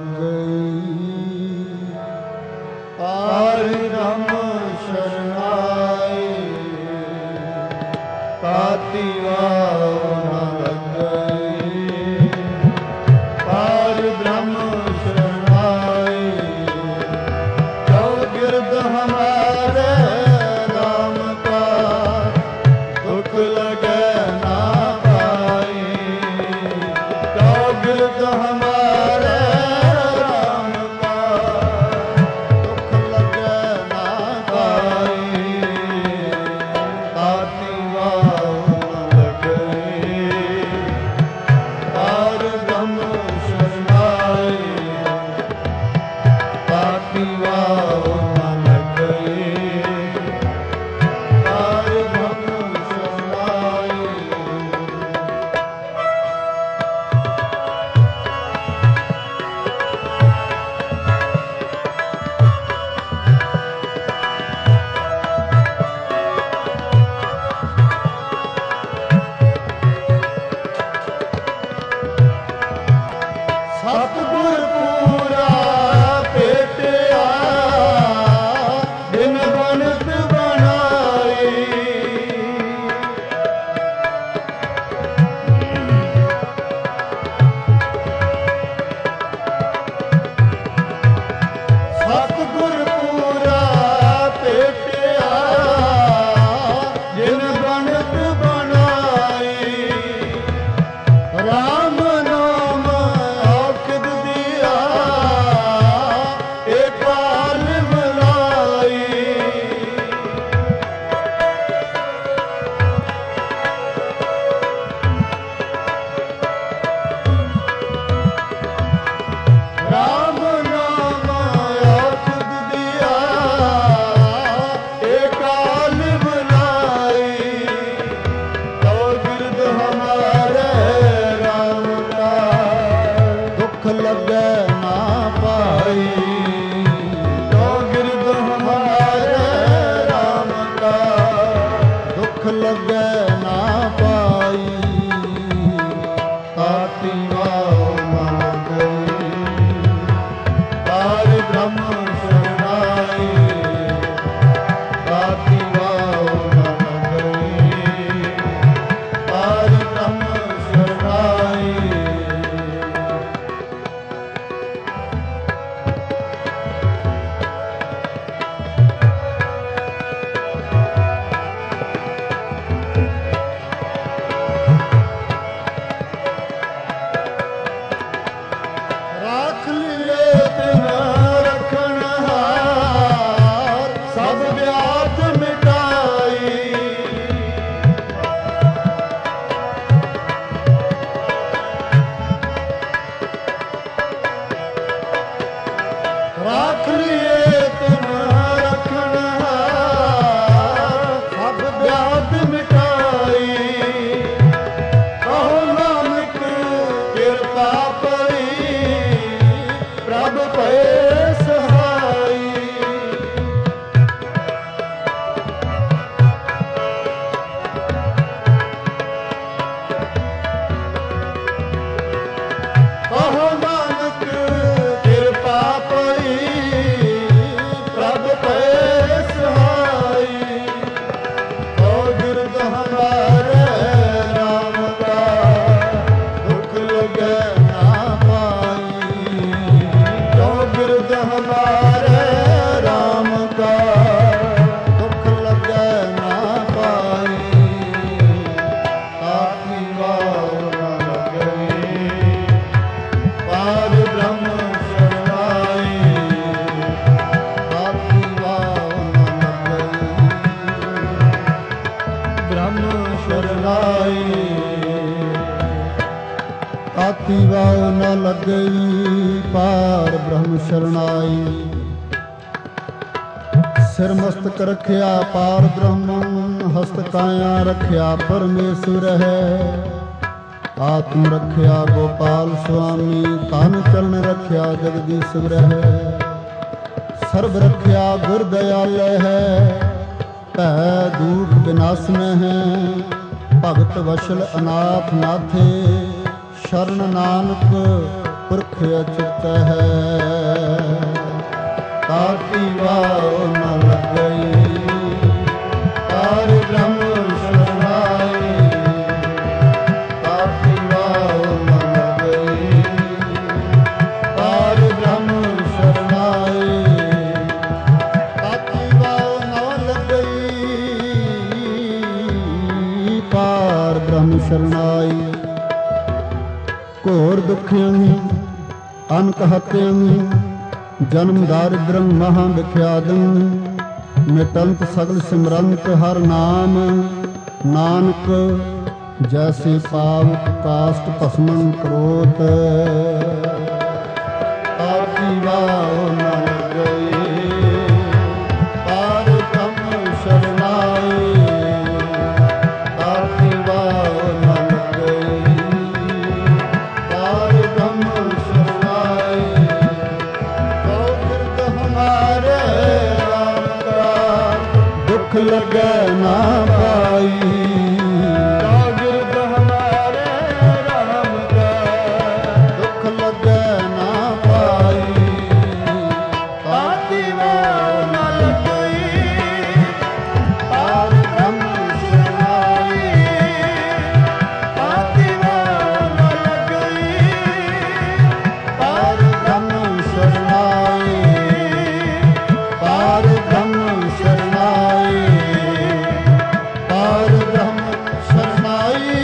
लगई पार ब्रह्म शरणाई ताती वाव न लगई पार ब्रह्म शरणाई जो गिरद हमारे राम का दुख लगे ना गिरद हमारे राम का दुख लगे ना पाई ताती वाव न लगई पार ब्रह्म शरणाई ताती वाव न लगई पार ब्रह्म शरणाई सतगुर पूरा भेटिया दिन बनत बनाई सतगुर पूरा भेटिया दिन बनत बनाई राम लगे ना पाई तो गिरद हमारे राम का दुख लगे ना पाई ताती वाव न गई पार ब्रह्म शरणाई ताती वाव न गई पार ब्रह्म शरणाई ਆਤੀ ਵਾਉ ਨ ਲੱਗਈ ਪਾਰ ਬ੍ਰਹਮ ਸ਼ਰਨਾਈ। ਸਿਰ ਮਸਤਕ ਰਖਿਆ ਪਾਰ ਬ੍ਰਹਮ ਹਸਤ ਕਾਇਆ ਰਖਿਆ ਪਰਮੇਸ਼ਰ ਹੈ। ਆਤਮ ਰਖਿਆ ਗੋਪਾਲ ਸੁਆਮੀ ਤਨ ਚਰਨ ਰਖਿਆ ਜਗਦੀਸ਼ਵਰ ਹੈ। ਸਰਬ ਰਖਿਆ ਗੁਰ ਦਇਆਲ ਹੈ ਭੈ ਦੂਖ ਬਿਨਾਸਨ ਹੈ। ਭਗਤ ਵਸ਼ਲ ਅਨਾਥ ਨਾਥੇ ਸ਼ਰਨ ਨਾਨਕ ਪੁਰਖ ਅਚਿਤ ਹੈ। ਤਾਤੀ ਵਾਉ ਨ ਲੱਗਈ ਪਾਰ ਬ੍ਰਹਮ ਸ਼ਰਨਾਈ। ਤਾਤੀ ਵਾਉ ਨ ਲੱਗਈ ਪਾਰ ਬ੍ਰਹਮ ਸ਼ਰਨਾਈ। ਤਾਤੀ ਵਾਉ ਨ ਲੱਗਈ ਪਾਰ ਬ੍ਰਹਮ ਸ਼ਰਨਾਈ। ਘੋਰ ਦੁਖਿਆਂ ਅਨਕ ਹਤਿਆਂ ਜਨਮ ਦਾਰਿਦ੍ਰੰ ਮਹਾ ਵਿਖਿਆਦੰ। ਮਿਟੰਤ ਸਗਲ ਸਿਮਰੰਤ ਹਰ ਨਾਮ ਨਾਨਕ ਜੈਸੇ ਪਾਵਕ ਕਾਸ਼ਟ ਭਸਮੰ ਕਰੋਤ। ਤਾਤੀ ਵਾਉ ਨ ਲੱਗਈ ਪਾਰ ਬ੍ਰਹਮ ਸ਼ਰਨਾਈ। ਤਾਤੀ ਵਾਉ ਨ ਲੱਗਈ ਪਾਰ ਬ੍ਰਹਮ ਸ਼ਰਨਾਈ। ਦੁਖ ਲੱਗੈ ਨਾ ਪਾਈ। ਸ਼ਾਗਿਰਦ ਹਮਾਰੇ ਰਾਮ ਕਾ ਦੁਖ ਲੱਗੈ ਨਾ ਪਾਈ। ਤਾਤੀ ਵਾਉ ਨ ਲੱਗਈ ਪਾਰ ਬ੍ਰਹਮ ਸ਼ਰਨਾਈ। ਤਾਤੀ ਵਾਉ ਨ ਲੱਗਈ ਪਾਰ ਬ੍ਰਹਮ ਸ਼ਰਨਾਈ। ਪਾਰ ਬ੍ਰਹਮ ਸ਼ਰਨਾਈ। ਪਾਰ ਬ੍ਰਹਮ ਸ਼ਰਨਾਈ।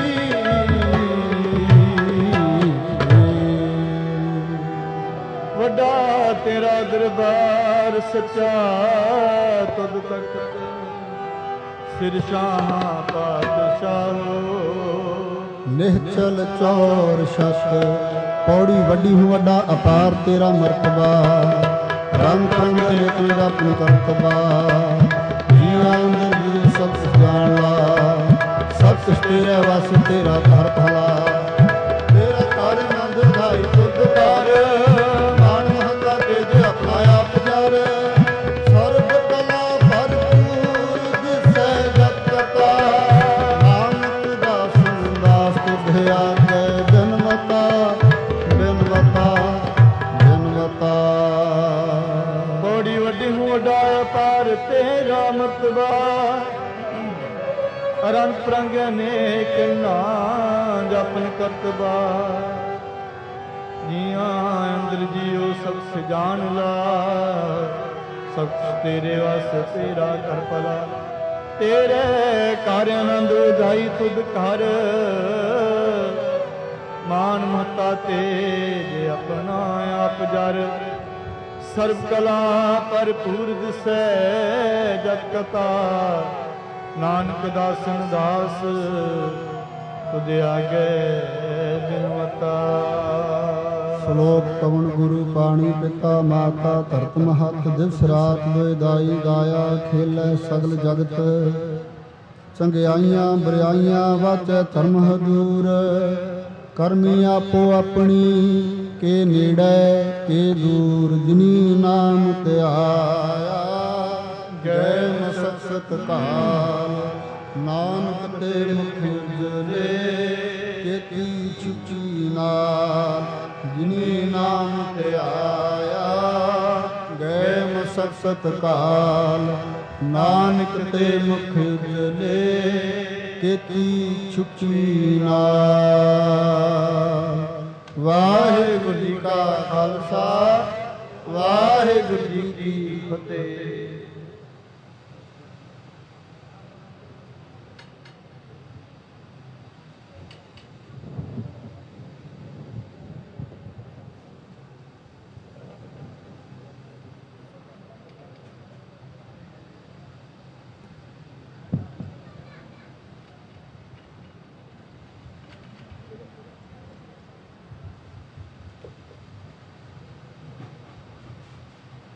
ਵੱਡਾ ਤੇਰਾ ਦਰਬਾਰ ਸੱਚਾ ਤੁਧ ਤਖਤ ਸਿਰ ਸ਼ਾਹਾਂ ਪਾਤਸ਼ਾਹੋ। ਨਿਹਚਲ ਚੌਰ ਛਤ ਪੌੜੀ ਵੱਡੀ ਹੂੰ ਵੱਡਾ ਅਪਾਰ ਤੇਰਾ ਮਰਤਬਾ। ਰੰਗ ਰੰਗ ਤੇਰੇ ਤੇਰਾ ਆਪਣ ਕਰਤਬਾ। ਜੀਆਂ ਅੰਦਰ ਗੁਰੂ ਸਭ ਜਾਣ ਲਾ ਸਭ ਕੁਛ ਤੇਰੇ ਵਸ ਤੇਰਾ ਘਰ ਭਲਾ। ਤੇਰਾ ਘਰ ਨੰਦ ਧਾਈ ਤੁਧ ਕਰ ਮਾਨ ਮਹੱਲਾ ਤੇਜੇ ਆਪਣਾ ਆਪ ਜਰ। ਸਰਬ ਕਲਾ ਭਰਪੂਰ ਦਿਸੈ ਜਤ ਕਤਾ। ਨਾਨਕ ਦਾਸਨ ਦਾਸ ਤੁਧ ਆਗੇ ਬਿਨਵਤਾ ਬਿਨਵਤਾ ਬਿਨਵਤਾ। ਬੜੀ ਵੱਡੀ ਹੂੰ ਵੱਡਾ ਪਾਰ ਤੇਰਾ ਮਰਤਬਾ। ਰੰਗ ਪ੍ਰੰਗ ਅਨੇਕ ਨਾ ਜਪਨ ਕਰਤਬਾ। ਜੀਆਂ ਅੰਦਰ ਜੀਓ ਸਭ ਸਜਾਨ ਲਾ ਸਭ ਤੇਰੇ ਵਸ ਤੇਰਾ ਕਰ ਭਲਾ। ਤੇਰੇ ਘਰ ਆਨੰਦ ਉਦਾਈ ਤੁਧ ਘਰ ਮਾਨ ਮਹਤਾ ਤੇਜ ਆਪਣਾ ਆਪ ਜਰ। ਸਰਬ ਕਲਾ ਭਰਪੂਰ ਦਿਸੈ ਜਤ ਕਤਾ। ਨਾਨਕ ਦਾਸਨ ਦਾਸ ਤੁਧ ਆਗੇ ਬਿਨਵਤਾ। ਸ਼ਲੋਕ ਪਵਨ ਗੁਰੂ ਪਾਣੀ ਪਿਤਾ ਮਾਤਾ ਧਰਤ ਮਹਤ ਦਿਵਸ ਰਾਤ ਦੋਇ ਦਾਈ ਗਾਇਆ ਖੇਲੇ ਸਗਲ ਜਗਤ। ਚੰਗਿਆਈਆਂ ਬਰਿਆਈਆਂ ਵਾਚੈ ਧਰਮ ਹਦੂਰ। ਕਰਮੀ ਆਪੋ ਆਪਣੀ ਕੇ ਨੇੜੇ ਕੇ ਦੂਰ। ਜਿਨੀ ਨਾਮ ਧਿਆਇਆ ਗਏ ਮਸਕਤ ਕਾਲ। ਨਾਨਕ ਤੇ ਮੁਖ ਉਜਲੇ ਕੇਤੀ ਚੁਚੀ ਨਾਲ। ਜਿਨੀ ਨਾਮ ਧਿਆਇਆ ਗਏ ਮਸਕਤ ਕਾਲ। ਨਾਨਕ ਤੇ ਮੁਖ ਉਜਲੇ ਕੇਤੀ ਚੁਚੀ ਨਾਲ। ਵਾਹਿਗੁਰੂ ਜੀ ਕਾ ਖਾਲਸਾ ਵਾਹਿਗੁਰੂ ਜੀ ਕੀ ਫਤਿਹ।